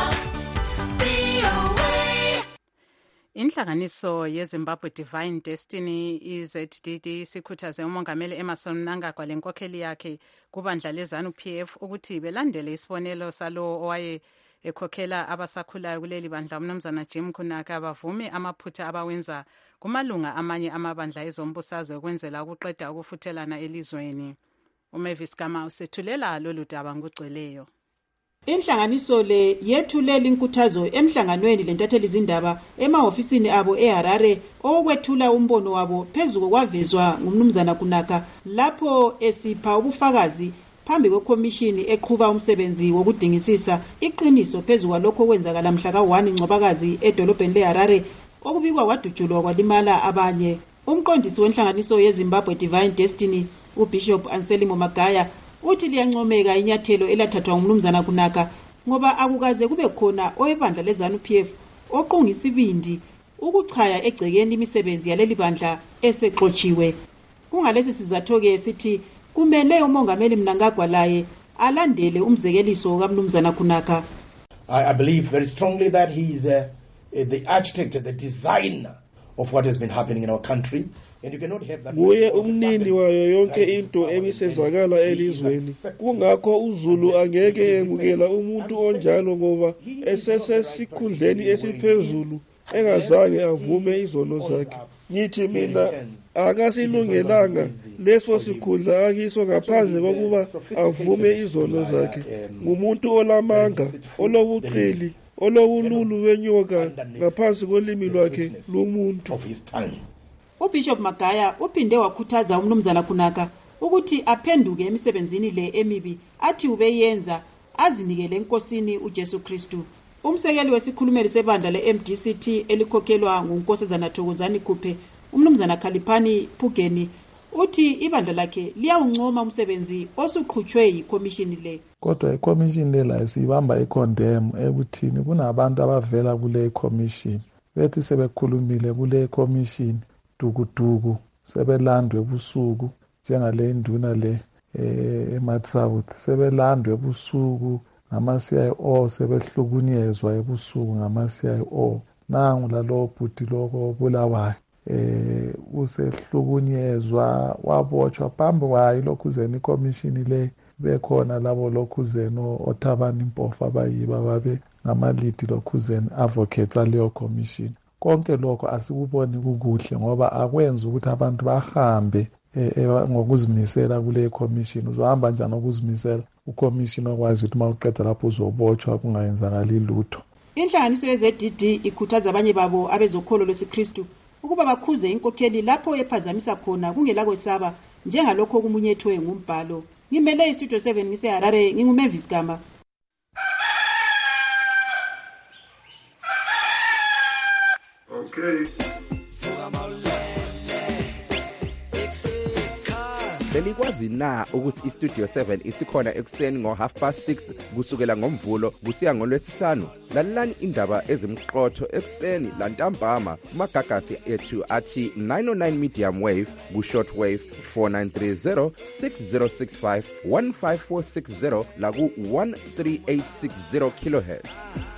VOA. Inhlanganiso yeZimbabwe Divine Destiny iZDD sikhuthaze umongameli Emmerson Mnangagwa lenkokheli yakhe kubandla leZANU-PF ukuthi belandele isibonelo salo owaye ekhokhela abasakhulayo kuleli bandla umnumzana Jim Kunaka bavume amaphutha abawenza kumalunga amanye amabandla ezombusazwe ukwenzela ukuqeda ukufuthelana elizweni. uMavis Gama usethulela lolu daba ngugcweleyo. Inhlanganiso le yethulela inkuthazo emhlanganweni lentatheli izindaba emahofisini abo eHarare okwethula umbono wabo phezulu kwavezwa ngumnumzana Kunaka lapho esipha ubufakazi phambi kwekomishini eqhuba umsebenzi wokudingisisa iqiniso phezulu kwalokho okwenzakala mhla ka-1 Ncwabakazi edolobheni leHarare okubikwa kwadutshulwa kwalimala abanye. Umqondisi wenhlanganiso yeZimbabwe Divine Destiny uBishop Anselmo Magaya uthi liyancomeka inyathelo elathathwa ngumnumzana Kunaka ngoba akukaze kube khona owebandla leZANU-PF oqunga isibindi ukuchaya egcekeni imisebenzi yaleli bandla esexotshiwe. Kungalesi sizatho-ke sithi kumele umongameli Mnangagwa laye alandele umzekeliso kamnumzana Kunaka. I believe very strongly that he is the architect, the designer of what has been happening in our country. Kuye umnini wayo yonke into emisezakala elizweni. Kungakho uZulu angeke emukela umuntu onjalo ngoba esesesikhundleni esiphezulu engazange avume izono zakhe. Ngithi mina akasilungelanga leso sikhundla akiso ngaphandle kokuba avume izono zakhe. Ngumuntu olamanga, olobuqili, olobululu benyoka ngaphansi kolimi lwakhe lomuntu. uBishop Magaya uphinde wakhuthaza umnumzana Kunaka ukuthi aphenduke emisebenzini le emibi athi ubeyenza azinikele enkosini uJesu Kristu. Umsekeli wesikhulumeli sebandla le-MDCT elikhokhelwa nguNkosazana Thokozani Khuphe, umnumzana Khaliphani Phugeni, uthi ibandla lakhe liyawuncoma umsebenzi osuqhutshwe yikhomishini le. Kodwa ikhomishini le la siyibamba ikondem ekuthini kunabantu abavela kule khomishini bethi sebekhulumile kule khomishini dukuduku sebelandwe ebusuku njengale induna le eMatsouth sebelandwe ebusuku ngama-CIO sebehlukunyezwa ebusuku ngama-CIO. Nangu lalo bhuti lokho Bulawayo usehlukunyezwa wabotshwa phambi kwayo lokhuzeni ikhomishini le bekhona labo lokhuzeni oThabani Mpofu abayiba babe ngamalidi lokhuzeni advocates aleyo khomishini. Konke lokho asikuboni kukuhle ngoba akwenza ukuthi abantu bahambe ngokuzimisela kule khomishini. Uzohamba njani ngokuzimisela ukhomishini okwazi ukuthi mawuqeda lapho uzobotshwa kungayenzakali lutho. Inhlanganiso ye-ZDD ikhuthaza abanye babo abezokholo lwesiKristu ukuba bakhuze inkokheli lapho ephazamisa khona kungela kwesaba njengalokho okumunyethwe ngumbhalo. Ngimele iStudio 7 ngiseHarare, nginguMavis Gama. Okay. Belikwazi na ukuthi iStudio 7 isikhona ekuseni ngo6:30 kusukela ngomvulo kusiya ngolwesihlanu? Lalelani indaba ezimqotho ekuseni lantambama kumagagasi ethu athi 909 medium wave ku shortwave 4930 6065 15460 la ku 13860 kHz.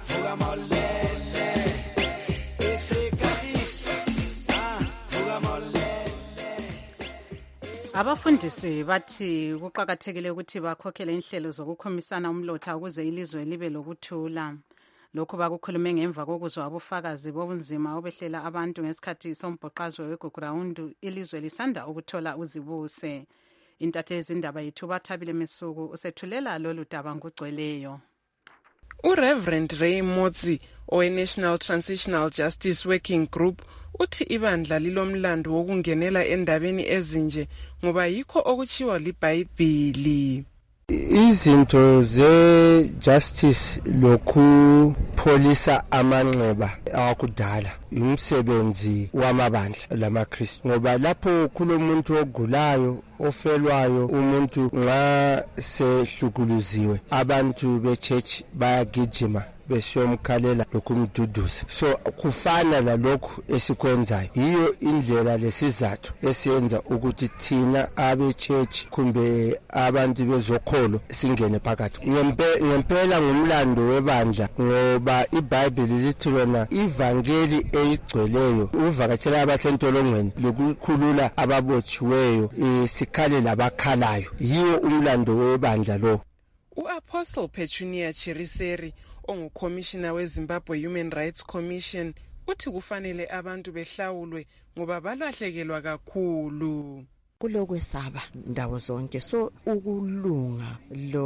Abafundisi bathi kuqakathekile ukuthi bakhokhele inhlelo zokukhomisana umlotha ukuze ilizwe libe lokuthula. Lokhu bakukhulume ngemva kokuzwa ubufakazi bobunzima obehlela abantu ngesikhathi sombhoqazwe weGugurawundu ilizwe lisanda ukuthola uzibuse. Intatheli indaba yethu Bathabile Mesuku usethulela lolu daba ngugcweleyo. uReverend Ray Motsi owe-National Transitional Justice Working Group uthi ibandla lilomlando wokungenela endabeni ezinje ngoba yikho okutshiwa liBhayibhili. Izinto ze-justice lokupholisa amanxeba awakudala umsebenzi wamabandla lamaKristu ngoba lapho kulomuntu ogulayo ofelwayo umuntu nxa sehlukuluziwe abantu be-church bayagijima besiyomkhalela lokumduduza. So kufana lalokhu esikwenzayo. Yiyo indlela lesizathu esiyenza ukuthi thina abe-church kumbe abantu bezokholo singene phakathi. Ngempela ngumlando webandla ngoba iBhayibheli lithi lona ivangeli eyigcweleyo uvakatshela abasentolongweni lokukhulula ababotshiweyo sikhale labakhalayo. Yiwo umlando webandla lo. U-Apostle Petunia Chiriseri ongukhomishina weZimbabwe Human Rights Commission uthi kufanele abantu behlawulwe ngoba balahlekelwa kakhulu. Kulokwesaba ndawo zonke, so ukulunga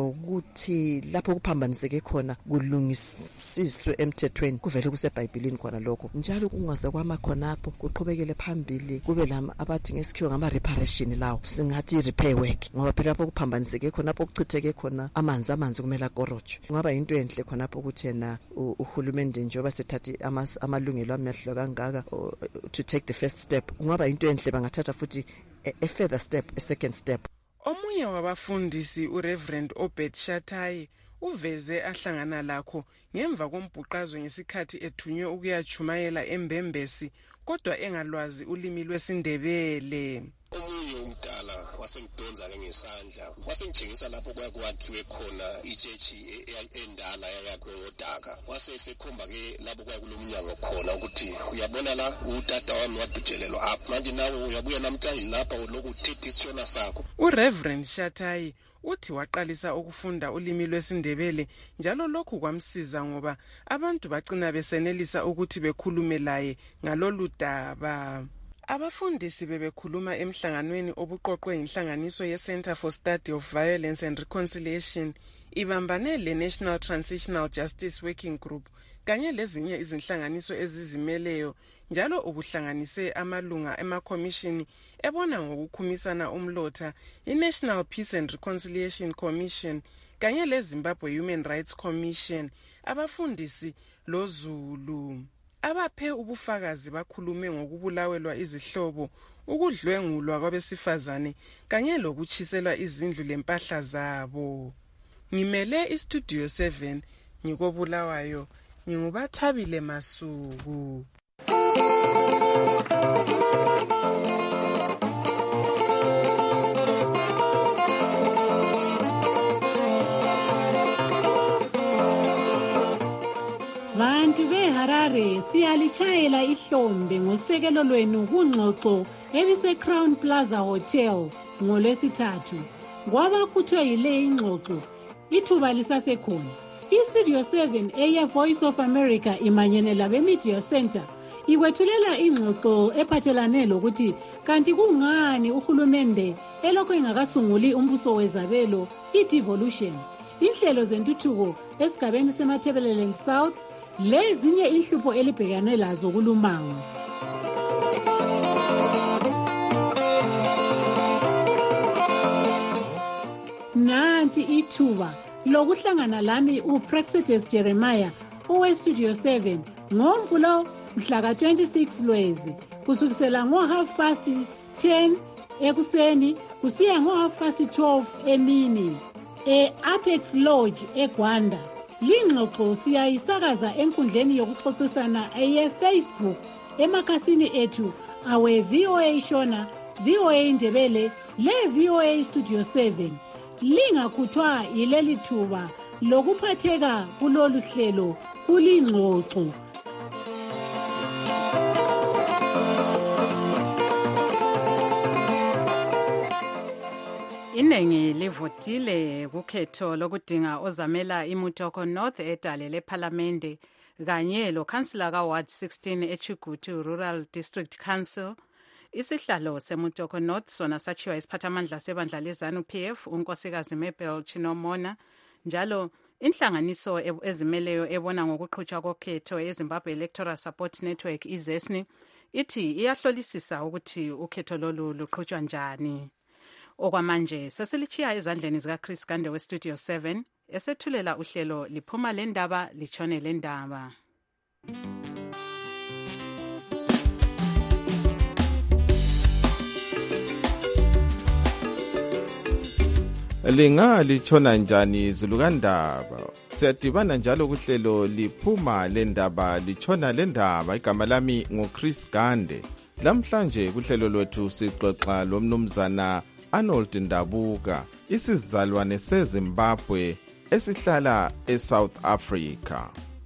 lokuthi lapho kuphambaniseke khona kulungisiswe emthethweni kuvele kuseBhayibhelini khona lokho njalo kungaze kwama khonapho kuqhubekele phambili kube lama abathi ngesikhiwa ngama reparation lawo singathi repair work ngoba phela lapho kuphambaniseke khona lapho kuchitheke khona amanzi kumele akorotshwe. Kungaba into enhle khonapho ukuthi yena uhulumende njengoba sethathi amalungelo amehlo kangaka to take the first step. Kungaba into enhle bangathatha futhi a further step, a second step. Omunye wabafundisi uReverend Obed Shatai uveze ahlangana lakho ngemva kombhuqazwe ngesikhathi ethunywe ukuyachumayela eMbembesi kodwa engalwazi ulimi lwesiNdebele. Omunye umdala wasengidonza ke ngesandla wasengitshengisa lapho kwakhiwe khona ichechi endala yakhiwe ngodaka wasesekhomba ke lapho kwakulomnyango khona ukuthi uyabona la utata wami wadujelelwa apha manje nawe uyabuya namhlanje lapha uloku uthethe isishona sakho. uReverend Shatai uthi waqalisa ukufunda ulimi lwesiNdebele njalo lokhu kwamsiza ngoba abantu bagcina besenelisa ukuthi bekhulume laye ngalolu daba. Abafundisi bebekhuluma emhlanganweni obuqoqwe inhlanganiso ye-Center for Study of Violence and Reconciliation ibambane le-National Transitional Justice Working Group kanye lezinye izinhlanganiso ezizimeleyo njalo ubuhlanganise amalunga emakomishini ebona ngokukhumisana umlotha i-National Peace and Reconciliation Commission kanye le-Zimbabwe Human Rights Commission abafundisi loZulu. Abaphe ubufakazi bakhulume ngokubulawelwa izihlobo ukudlwengulwa kwabesifazane kanye lokutshiselwa izindlu lempahla zabo. Ngimele iStudio 7 ngikobulawayo, ngingubathabile Masuku. Vantu beHarare siyalitshayela ihlombe ngosekelo lwenu kungxoxo ebise Crown Plaza Hotel ngoLwesithathu. Kwabakhuthwe yile ingxoxo ithuba lisasekhona. iStudio 7 eye Voice of America imanyene labe Media Center ikwethulela ingxoxo ephathelane lokuthi kanti kungani uhulumende elokho engakasunguli umbuso wezabelo i-devolution, inhlelo zentuthuko esigabeni seMatabeleland South lezinye inhlupho elibhekane lazo kulumango. Nanti ithuba lokuhlangana lami uPraxedes Jeremiah oweStudio 7 ngoMvulo mhla ka-26 Lwezi kusukisela ngo-10:30 ekuseni kusiya ngo-12:30 emini e-Apex Lodge eGwanda. Lingxoxo siyayisakaza enkundleni yokuxoxisana eye-Facebook emakhasini ethu awe VOA Shona, VOA Ndebele le-VOA Studio 7. Lingakhuthwa yileli thuba lokuphatheka kulolu hlelo kulingxoxo. Iningi livotile kukhetho lokudinga ozamela iMutoko North edale lePhalamende kanye lo-Councillor ka-Ward 16 eChigutu Rural District Council. Isihlalo seMutoko North sona sachiwa isiphathamandla sebandla lezanu PF unkosikazi Mabel Chinomona. Njalo inhlanganiso ezimeleyo ebona ngokuqhutshwa kokhetho eZimbabwe Electoral Support Network izesni ithi iyahlolisisa ukuthi ukhetho lolu luqhutshwa njani. Okwamanje sesilichiya ezandleni zikaChris Gande weStudio 7 esethulela uhlelo liphuma lendaba lichone lendaba. Linga lichona njani izulu kandaba. Siyadibana njalo kuhlelo liphuma lendaba lichona lendaba. Igama lami ngoChris Gande. Lamhlanje kuhlelo lwethu sixoxa lomnumzana Arnold Ndabuka, isizalwane seZimbabwe esihlala eSouth Africa.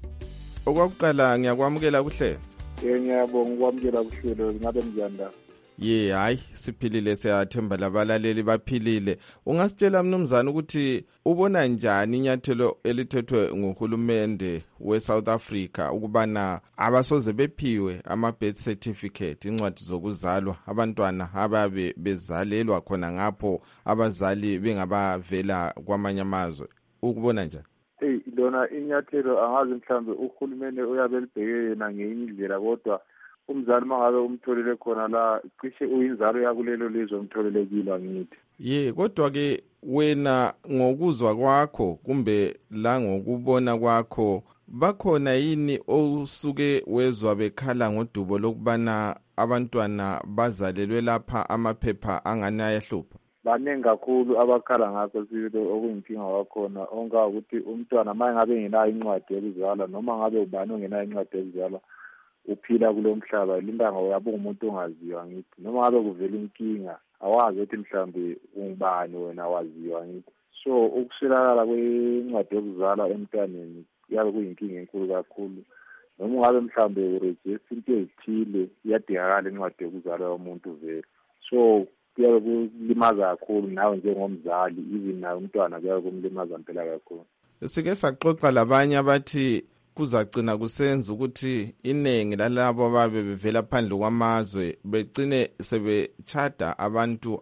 Okwakuqala ngiyakwamukela kuhlelo. Ngiyabonga ukwamukela kuhlelo, ngabe njani la? Hayi siphilile, siyathemba labalaleli baphilile. Ungasitshela mnumzana ukuthi ubona njani inyathelo elithethwe nguhulumende weSouth Africa ukubana abasoze bephiwe ama-birth certificate, incwadi zokuzalwa, abantwana ababe bezalelwa khona ngapho abazali bengabavela kwamanye amazwe. Ukubona njani? Lona inyathelo angazi mhlambe uhulumende uyabe libheke yena ngenye indlela, kodwa umzali mangabe umtholele khona la cishe uyinzalo yakulelo lizwe umtholele kilo angithi. Kodwa ke wena ngokuzwa kwakho kumbe la ngokubona kwakho bakhona yini osuke wezwa bekhala ngodubo lokubana abantwana bazalelwe lapha amaphepha angani ayahlupha? Baningi kakhulu abakhala ngakho silo okuyinkinga wakhona ongakuthi umntwana mangabe ngenayo incwadi yokuzalwa noma ngabe ubani ongenayo incwadi yokuzalwa uphila kulo mhlaba lindanga uyabe umuntu ongaziwa ngithi, noma ngabe kuvela inkinga awazi ukuthi mhlambe ungubani wena waziwa ngithi. So ukuswelakala kwencwadi yokuzalwa emntwaneni kuyabe kuyinkinga enkulu kakhulu, noma ngabe mhlambe uregister into ezithile iyadingakala incwadi yokuzalwa yomuntu vele. So kuyabe kulimaza kakhulu nawe njengomzali, even nawe umntwana kuyabe kumlimaza mpela kakhulu. Sike saxoxa labanye abathi kuzagcina kusenza ukuthi iningi lalabo ababe bevela phandle kwamazwe begcine sebechada abantu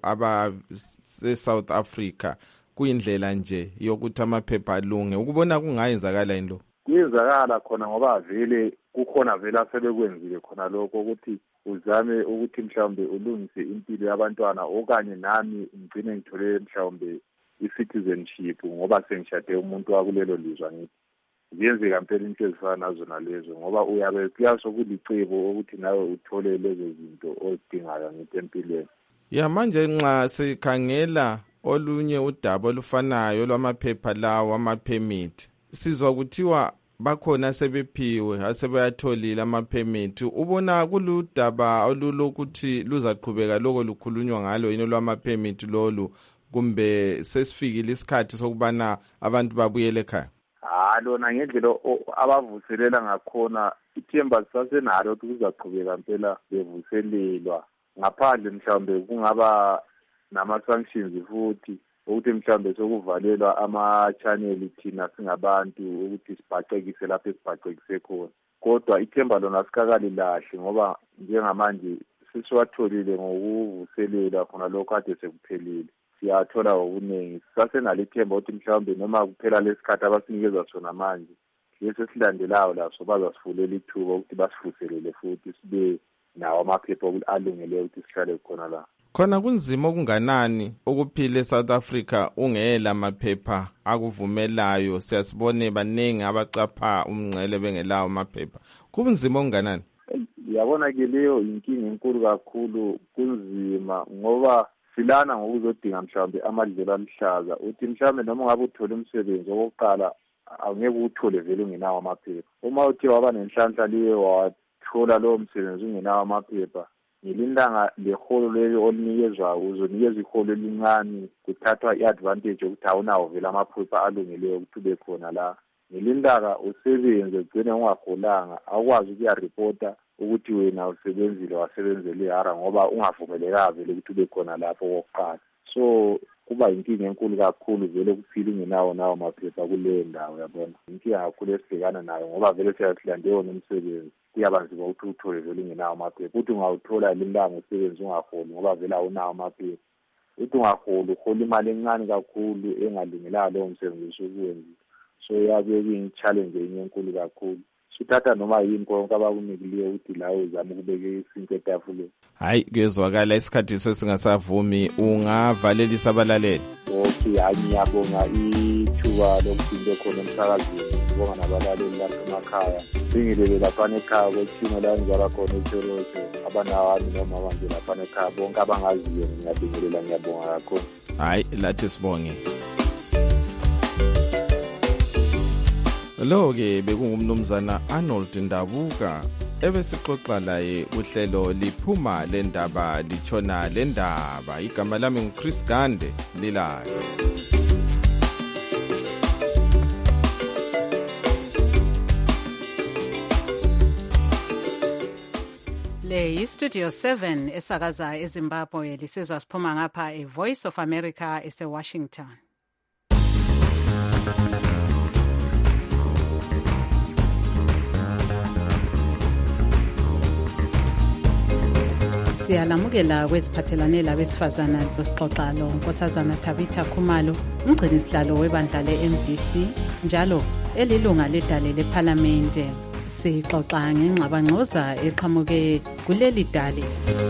abaseSouth Africa kuyindlela nje yokuthi amaphepha alunge. Ukubona kungayenzakala into? Kuyenzakala khona ngoba vele kukhona vele asebekwenzile khona lokho ukuthi uzame ukuthi mhlawumbe ulungise impilo yabantwana, okanye nami ngigcine ngithole mhlawumbe i-citizenship ngoba sengishade umuntu wakulelo lizwe ngithi. ziyenzeka mpela into ezifana nazo nalezo ngoba uyabe kuyaso kulicebo ukuthi nawe uthole lezo zinto ozidingayo ngempilweni. Ya manje nxa sikhangela olunye udaba olufanayo lwamaphepha lawo ama-permit, sizwa kuthiwa bakhona sebephiwe asebeyatholile ama-permit. Ubona kuludaba olulokuthi luzaqhubeka lokho lukhulunywa ngalo yini lwama-permit lolu, kumbe sesifikile isikhathi sokubana abantu babuyele ekhaya? Lona ngendlela abavuselela ngakhona ithemba sasenalo ukuthi kuzaqhubeka mpela bevuselelwa, ngaphandle mhlawumbe kungaba nama-sanctions futhi ukuthi mhlawumbe sokuvalelwa ama-channel thina singabantu ukuthi sibhacekise lapho esibhacekise khona. Kodwa ithemba lona sikakali lahle ngoba njengamanje sisiwatholile ngokuvuselela khona lokho kade sekuphelile. Siyathola okuningi, sasenalo ithemba ukuthi mhlawumbe noma kuphela lesikhathi abasinikeza sona manje lesi silandelayo laso bazasifulela ithuba ukuthi basivuselele futhi sibe nawo amaphepha alungeleyo ukuthi sihlale khona la. Khona kunzima okunganani ukuphila eSouth Africa ungela maphepha akuvumelayo? Siyasibone baningi abacapha umngcele bengelawo maphepha. Kunzima okunganani? Yabona ke leyo inkinga enkulu kakhulu, kunzima ngoba silana ngokuzodinga mhlawumbe amadlelo aluhlaza uthi mhlawumbe noma ngabe uthole umsebenzi okokuqala awungeke uthole vele ungenawo amaphepha. Uma uthe waba nenhlanhla liye wathola lowo msebenzi ungenawo amaphepha, ngilindanga leholo lelo olinikezwayo uzonikezwa iholo elincane, kuthathwa i-advantage yokuthi awunawo vele amaphepha alungeleyo ukuthi ube khona la. Ngilindanga usebenze ugcine ungaholanga, awukwazi ukuyaripota ukuthi wena usebenzile wasebenzele ihara ngoba ungavumelekanga vele ukuthi ube khona lapho kokuqala. So kuba inkinga enkulu kakhulu vele kuphila ungenawo nawo maphepha kuleyo ndawo. Yabona inkinga kakhulu esibhekana nayo ngoba vele siyasilande wona umsebenzi, kuyaba nzima ukuthi uthole vele ungenawo amaphepha. Uthi ungawuthola lindanga umsebenzi ungaholi ngoba vele awunawo amaphepha. Uthi ungaholi uhola imali encane kakhulu engalungelanga lowo msebenzi osukwenzile. So yabe kuyinchallenge enkulu kakhulu. Sithatha noma yini konke abakunikiliyo ukuthi la uzama ukubeka isinto etafuleni. Hayi, kuyezwakala isikhathi sesingasavumi, ungavalelisa abalaleli. Okay, ngiyabonga ithuba lokuthi ngibe khona emsakazweni, ngibonga nabalaleli lapha emakhaya. Singilele lapha ekhaya kwethimo la ngizala khona eTorotho, abanawami noma abanje lapha ekhaya bonke abangaziyo ngiyabingelela, ngiyabonga kakhulu. Hayi, lathi sibonge. Lo-ke bekungumnumzana Arnold Ndabuka ebesixoxa laye uhlelo liphuma lendaba litshona lendaba. Igama lami nguChris Gande, lilayo. Le iStudio 7 esakaza eZimbabwe, lisizwa siphuma ngapha eVoice of America eseWashington. Siyalamukela kweziphathelane labesifazana losixoxa lo Nkosazana Tabitha Khumalo, umgcini sihlalo webandla le-MDC njalo elilunga ledale lephalamende. Sixoxa ngengxabangxoza eqhamuke kuleli dale.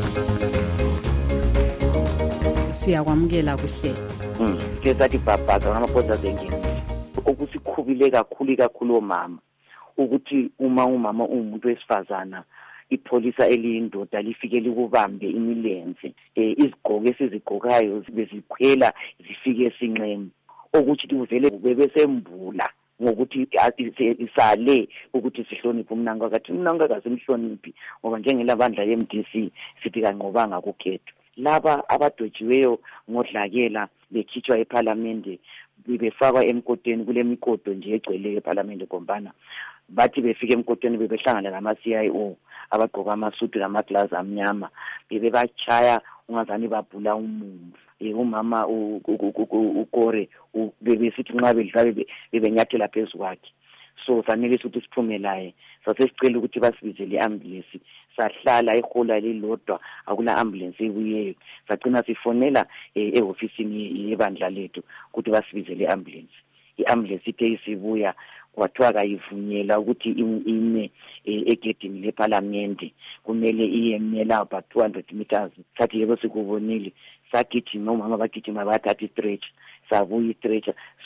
Siyakwamukela kuhle. Kesathi bhabhaza ngamaphosa zengeni. Okusikhubile kakhulu omama ukuthi uma umama umuntu wesifazana ipholisa eliyindoda lifike likubambe imilenze, izigqoko esizigqokayo bezikhwela zifike esinqeni, ukuthi uvele bebesembula ngokuthi isale ukuthi sihloniphe umnankakathi. Umnankakazi simhloniphi ngoba njengelabandla le-MDC sithi kanqobanga kukhetho. Laba abadwetshiweyo ngodlakela bekhitshwa ephalamende befakwa emkotweni, kule mikodo nje egcweleyo ephalamende ngombana bathi befika emkotweni bebehlangana nama-CIO abagqoka amasuti lamaglazi amnyama, bebebachaya ungazani babhula umumvu. Umama ukore bebesithi nxa bedla bebenyathela phezu kwakhe. So sanele ukuthi siphume laye, sasesicela ukuthi basibizele i-ambulance. Sahlala ihola lilodwa akula ambulance ebuyeyo, sagcina sifonela ehofisini yebandla lethu ukuthi basibizele i-ambulance. I-ambulance ithe isibuya kwathiwa kayivunyela ukuthi ime egedini lephalamende, kumele iyemela about 200 meters. Sathi yebo sikubonile, sagijima, umama bagijima bathatha i-stretcher, sabuya i-stretcher.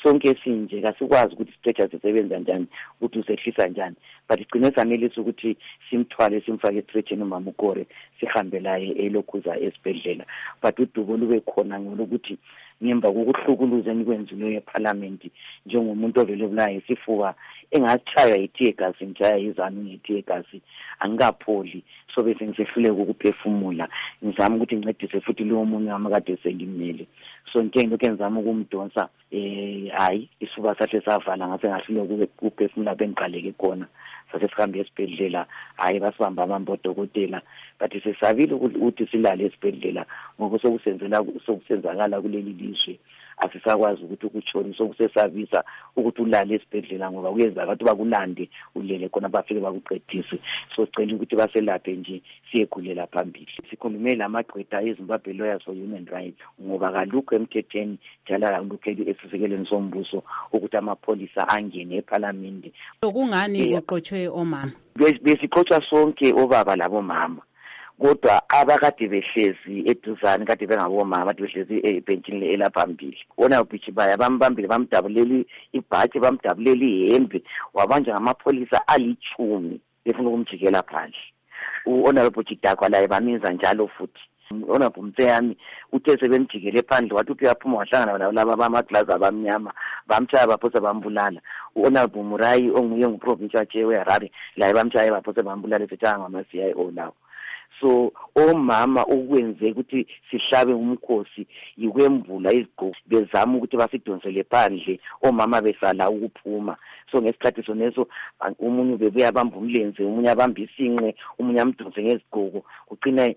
sonke sinje kasikwazi ukuthi sithetha sisebenza njani ukuthi usehlisa njani but igcine sanelisa ukuthi simthwale simfake estretcheni umama uKore sihambe laye elokhuza esibhedlela but udubo lube khona ngolokuthi ngemva kokuhlukuluza enikwenzileyo eParliament njengomuntu ovelebulayo isifuba engathaya ithi egazi njaya izami ngithi egazi angikapholi so bese ngisehluleka ukuphefumula ngizama ukuthi ngincedise futhi lo munye amakade sengimele so ngeke lokho ngizama ukumdonsa hayi isifuba sahle savala ngase ngahluleka ukuphefumula bengiqaleke khona sase sihambe esibhedlela hayi basibamba abambodokotela but sesabile ukuthi silale esibhedlela ngoba sokusenzakala kuleli lizwe asisakwazi ukuthi ukutshona sokusesabisa ukuthi ulale esibhedlela ngoba kuyenzeka ukuthi bakulande ulele khona bafike bakuqedise so sicela ukuthi baselaphe nje siyegulela phambili sikhulume lamagqwetha eZimbabwe Lawyers for Human Rights ngoba kalukho emthethweni njalo kalukho esisekeleni sombuso ukuthi amapholisa angene eParliament. Kungani kuqotshwe omama? Besiqotshwa sonke obaba labo mama kodwa abakade behlezi eduzane kade bengabomama kade behlezi ebhenchini elaphambili wona ubhithi baya bambambile bamdabuleli ibhathi bamdabuleli ihembe wabanja ngamapholisa 10 befuna ukumjikela phandle uhonorable Chidakwa laye bamenza njalo futhi honorable Mtseyami uthe sebemjikele phandle wathi uyaphuma wahlangana laba bamaglass abamnyama bamtshaya baphosa bambulala uhonorable Murayi onguye nguprovincial chair weHarare laye bamtshaya baphosa bambulala efethanga ngama-CIO lawo. So omama ukwenze ukuthi sihlabe umkhosi yikwembula izigqoko bezama ukuthi basidonsele phandle omama besala ukuphuma so ngesikhathi soneso umunye bebuya abamba umlenze umunye abamba isinqe umunye amdonse ngezigqoko ugcina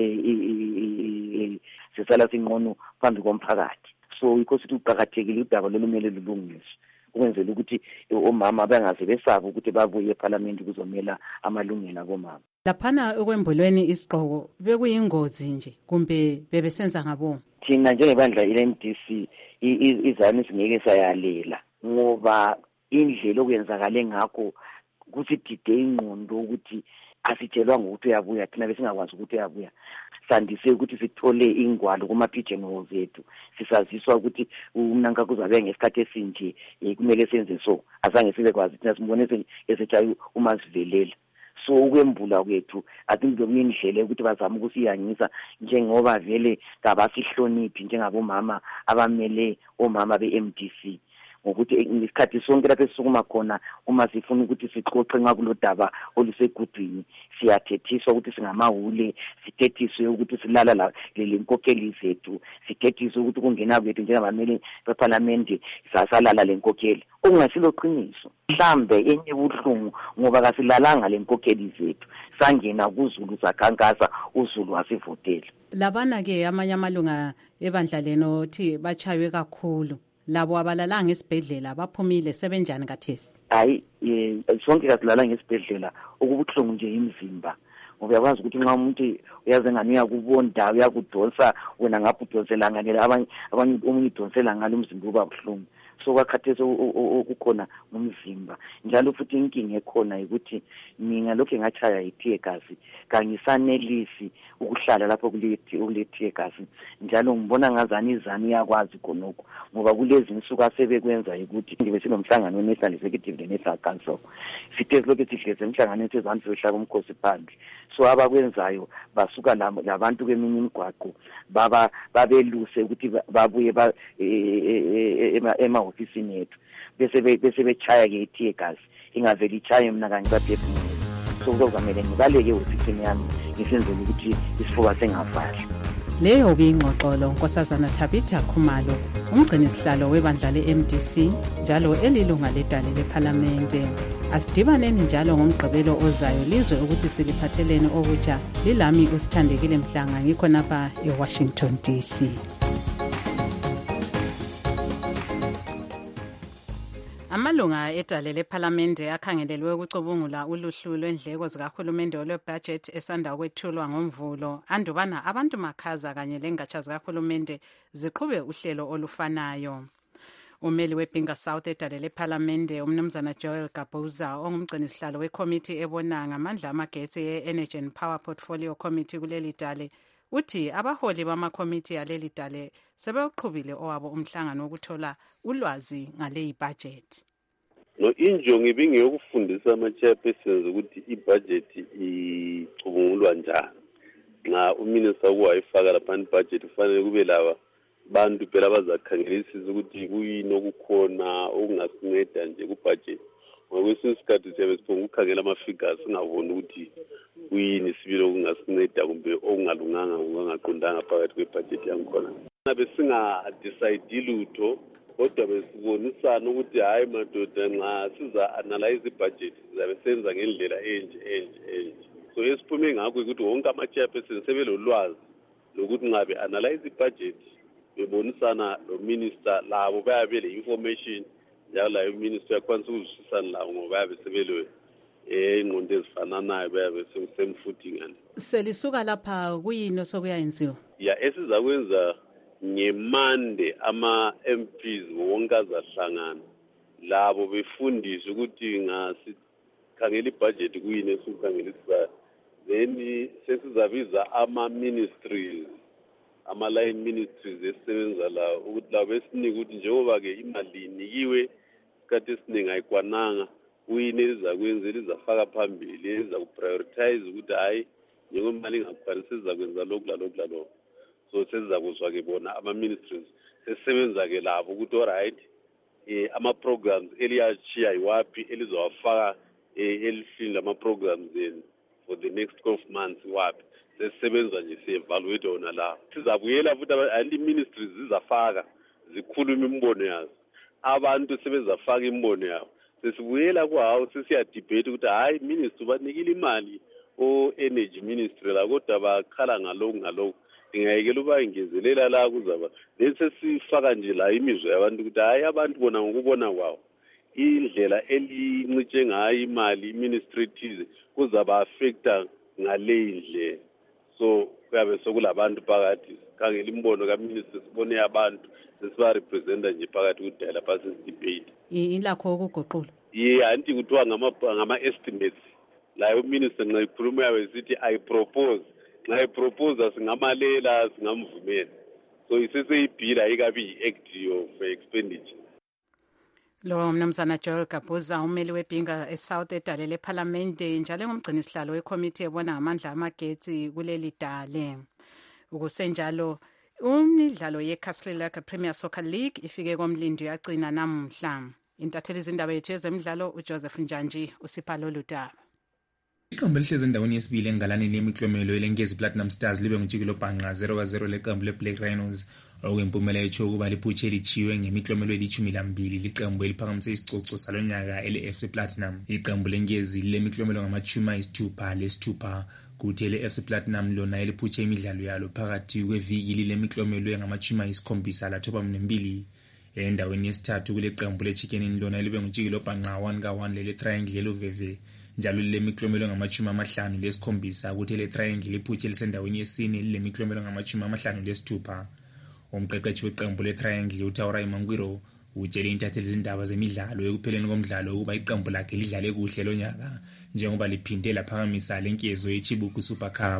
sisala sinqono phambi komphakathi so yikho sithi uqhakathekile udaba lolumele lulungiswe ukwenzela ukuthi omama bangaze besaba ukuthi babuye eParliament kuzomela amalungelo abomama. Laphana okwembulweni isigqoko bekuyingozi nje kumbe bebesenza ngabo thina njengebandla leMDC izani singeke sayalela ngoba indlela okwenzakale ngakho kusidide ingqondo ukuthi asitshelwa ngokuthi uyabuya thina besingakwazi ukuthi uyabuya sandise ukuthi sithole ingwalo kuma pigeonholes ethu sisaziswa ukuthi umnanka kuzabe ngesikhathi esinje kumele senze so azange sibe kwazi thina simbone esethayo uma sivelela so ukwembula kwethu athi indlela ukuthi bazama ukusiyangisa njengoba vele kabasihloniphi njengabomama abamele omama beMDC ngokuthi ngesikhathi sonke lapho esukuma khona uma sifuna ukuthi sixoxe ngakulodaba olusegudwini siyathethiswa ukuthi singamahule sithethiswe ukuthi silala la lenkokheli zethu sithethiswe ukuthi kungena kwethu njengabameli beParliament sasalala lenkokheli okungasilo qiniso mhlambe enye ubuhlungu ngoba kasilalanga lenkokheli zethu sangena kuZulu sakhankasa uZulu wasivotela labana ke amanye amalunga ebandla leno thi bachaywe kakhulu labo abalalanga esibhedlela baphumile sebenjani kathesi hayi sonke kasilala ngesibhedlela okubuhlungu nje imizimba ngoba uyakwazi ukuthi nxa umuntu uyaze ngani uyakubonda uyakudonsa wena ngabudonsela ngane abanye umunye udonsela ngalo umzimba uba buhlungu so kwakhathesi okukhona ngumzimba njalo futhi inkinga ekhona ukuthi mina lokho engachaya ithi egazi kangisanelisi ukuhlala lapho kulethi egazi njalo ngibona ngazani izani yakwazi khonoko ngoba kulezi insuku asebekwenza ukuthi ngibe sinomhlangano weNational Executive leNational Council sithe lokho sihleze emhlanganweni sezansi wehlaka umkhosi phandle so abakwenzayo basuka labantu kweminye imigwaqo babeluse ukuthi babuye emahofisini ethu bese bechaya ke ithi egazi ingaveli ichaye mina kangisaphefumula so kuzomela ngibaleke ofisini yami ngisenzele ukuthi isifuba sengavali. Leyo biyingxoxolo Nkosazana Tabitha Khumalo umgcini sihlalo webandla leMDC njalo elilunga ledale leParliament. Asidibaneni njalo ngomgqibelo ozayo lizwe ukuthi siliphathelene okutsha lilami uSithandekile Mhlanga ngikho napha eWashington DC. Amalunga edale leParliament akhangelelwe ukucubungula uluhlu lwendleko zikahulumende olwebudget esanda ukwethulwa ngomvulo andubana abantu makhaza kanye lengatsha zikahulumende ziqhube uhlelo olufanayo. Umeli weBinga South edale leParliament umnumzana Joel Gabuza ongumgcini sihlalo wekomiti ebona ngamandla amagetsi ye-Energy and Power Portfolio Committee kuleli dale uthi abaholi bamakomiti aleli dale sebewuqhubile owabo umhlangano wokuthola ulwazi ngale ibhajethi. No, injongo ibingeyokufundisa ama-chairpersons ukuthi ibhajethi icubungulwa njani. Nxa uminister kuwayifaka laphana ibhajethi kufanele kube laba bantu phela abazakhangelisisa ukuthi kuyini okukhona okungasinceda nje kubhajethi. Ngokwesinye isikhathi siyabe siphonga ukukhangela ama-figures singaboni ukuthi kuyini sibili okungasinceda kumbe okungalunganga okungaqondanga phakathi kwebhajethi yangikhona. Ngabe singadecide lutho kodwa besibonisana ukuthi hayi madoda nxa siza-analyze ibhajethi sizabe senza ngendlela enje. So esiphume ngakho ukuthi wonke ama-chairperson sebelolwazi lokuthi nxa be-analyze ibhajethi bebonisana lo minister labo bayabe le-information njalo layo minister uyakwanisa ukuzwisisana labo ngoba bayabe sebele ingqondo ezifananayo bayabe semfooting. Selisuka lapha kuyini osokuyayenziwa? Ya esizakwenza ngemande ama-MPs wonke azahlangana labo befundiswe ukuthi ngasikhangela ibhajethi kuyini esikukhangelisayo. Then sesizabiza ama-ministries ama-line ministries esisebenza lawo ukuthi labo besinika ukuthi njengoba-ke imali inikiwe isikhathi esiningi ayikwananga kuyini elizakwenza elizafaka phambili elizakuprioritize ukuthi hhayi njengoba imali ingakwanisi sizakwenza lokhu lalokhu. So sesizakuzwa-ke bona ama-ministries sesisebenza-ke labo ukuthi alright ama-programs eliyachiya yiwaphi elizawafaka elifini lama-programs for the next 12 months iwaphi. Sesisebenza nje si-evaluate wona lawo. Sizabuyela futhi anti-ministries zizafaka zikhuluma imibono yazo. Abantu sebezafaka imibono yabo. Sesibuyela kwawo sesiyadebate ukuthi hhayi minister ubanikile imali o-energy ministry la kodwa bakhala ngalokhu. Ingayekela uba ingezelela la kuzaba. Then sesifaka nje la imizwa yabantu ukuthi hhayi abantu bona ngokubona kwawo indlela elincitshe ngayo imali iministry ethize kuzaba affecta ngale indlela. So kuyabe sokulabantu phakathi sikhangela imbono kaminister sibone abantu sesiba-representa nje phakathi kudala lapha sesidebate. Ilakho ukuguqula? Anti kuthiwa ngama-estimates. La uminister nxa ikhuluma yabe sithi ayipropose. Nxa ipropose singamalela singamvumela. So iseseyibhila ayikabi yi-act of expenditure. Lo mnumzana Joel Gabuza umeli webhinga eSouth edale lephalamende njalo engumgcini sihlalo wekomiti ebona ngamandla amagetsi kuleli dale. Ukusenjalo umidlalo yeCastlelac Premier Soccer League ifike komlindi yagcina namhla. Intatheli izindaba yethu yezemidlalo uJoseph Njanji usipha lolu daba. Iqembu elihlezi endaweni yesibili engalaneni yemiklomelo elenkezi Platinum Stars libe ngujikelo bhanqa 0-0 leqembu leBlack Rhinos okwempumelelo etsho ukuba liphuthe lichiwe ngemiklomelo eli12 liqembu eliphakamise isicoco salonyaka ele-FC Platinum. Iqembu lenkezi lemiklomelo ngama-6 lesithupha kuthi le-FC Platinum lona eliphuthe imidlalo yalo phakathi kweviki lemiklomelo engama-7 lathoba 2 endaweni yesithathu kule qembu leChicken lona libe ngujikelo bhanqa 1-1 lele Triangle loveve njalo lemiklomelo ngama-50 lesikhombisa ukuthi le Triangle liphuthe lisendaweni yesine lemiklomelo ngama-56. Umqeqeshi weqembu le Triangle uTaurai Mangwiro utshele intatheli izindaba zemidlalo ekupheleni komdlalo ukuba iqembu lakhe lidlale kuhle lonyaka njengoba liphinde laphakamisa lenkezo yeChibuku Super Cup.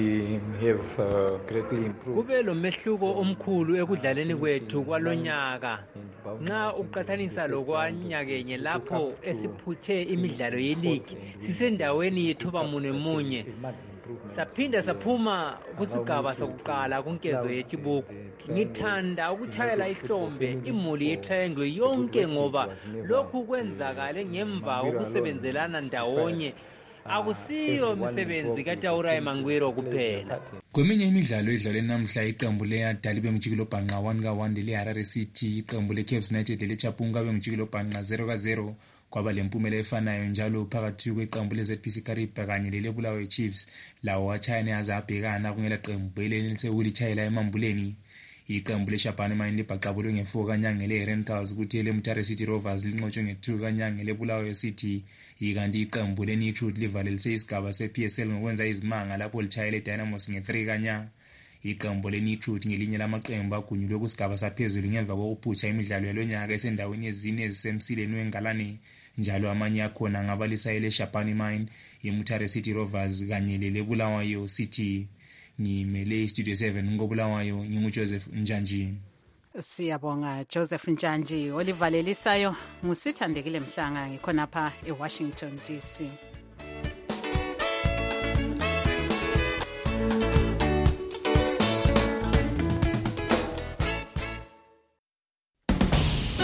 Kube lo mehluko omkhulu ekudlaleni kwethu kwalonyaka nxa uqathanisa lokwanyakenye lapho esiphuthe imidlalo yeligi sisendaweni yethoba munye saphinda saphuma kusigaba sokuqala kunkezo yeChibuku. Ngithanda ukuthayela ihlombe imuli yeTriangle yonke ngoba lokhu kwenzakale ngemva kokusebenzelana ndawonye akusiyo imisebenzi kaTaurai Mangwiro kuphela. Kweminye imidlalo edlalwe namhla iqembu leYadali bengujikelo bhanqa 1-1 leHarare City, iqembu leCaps United leChapunga bengujikelo bhanqa 0-0 kwaba lempumela efanayo njalo phakathi kweqembu leZPC Kariba kanye lelebulawayo Chiefs lawo wachayana azabhekana kungela qembu elenelise ukulichayela emambuleni. Iqembu leShabane Mine libhaqabulwe nge4 kanyanga leRentals ukuthi leMutare City Rovers linqotshwe nge2 kanyanga lebulawayo City. Ikanti iqembu leNitrud livalelise isigaba sePSL ngokwenza izimanga lapho lichayele Dynamos nge3 kanyanga. Iqembu leNitrud ngelinye lamaqembu agunyulwe kusigaba saphezulu ngemva kokuphutsha imidlalo yalonyaka esendaweni ezine ezisemsileni wengalane njalo amanye akhona ngabalisa leShabane Mine, iMutare City Rovers kanye lelebulawayo City. ngimele istudio 7 ngobulawayo ngingujoseph Njanji. Siyabonga Joseph Njanji. Olivalelisayo ngusithandekile Mhlanga ngikhonapha eWashington DC.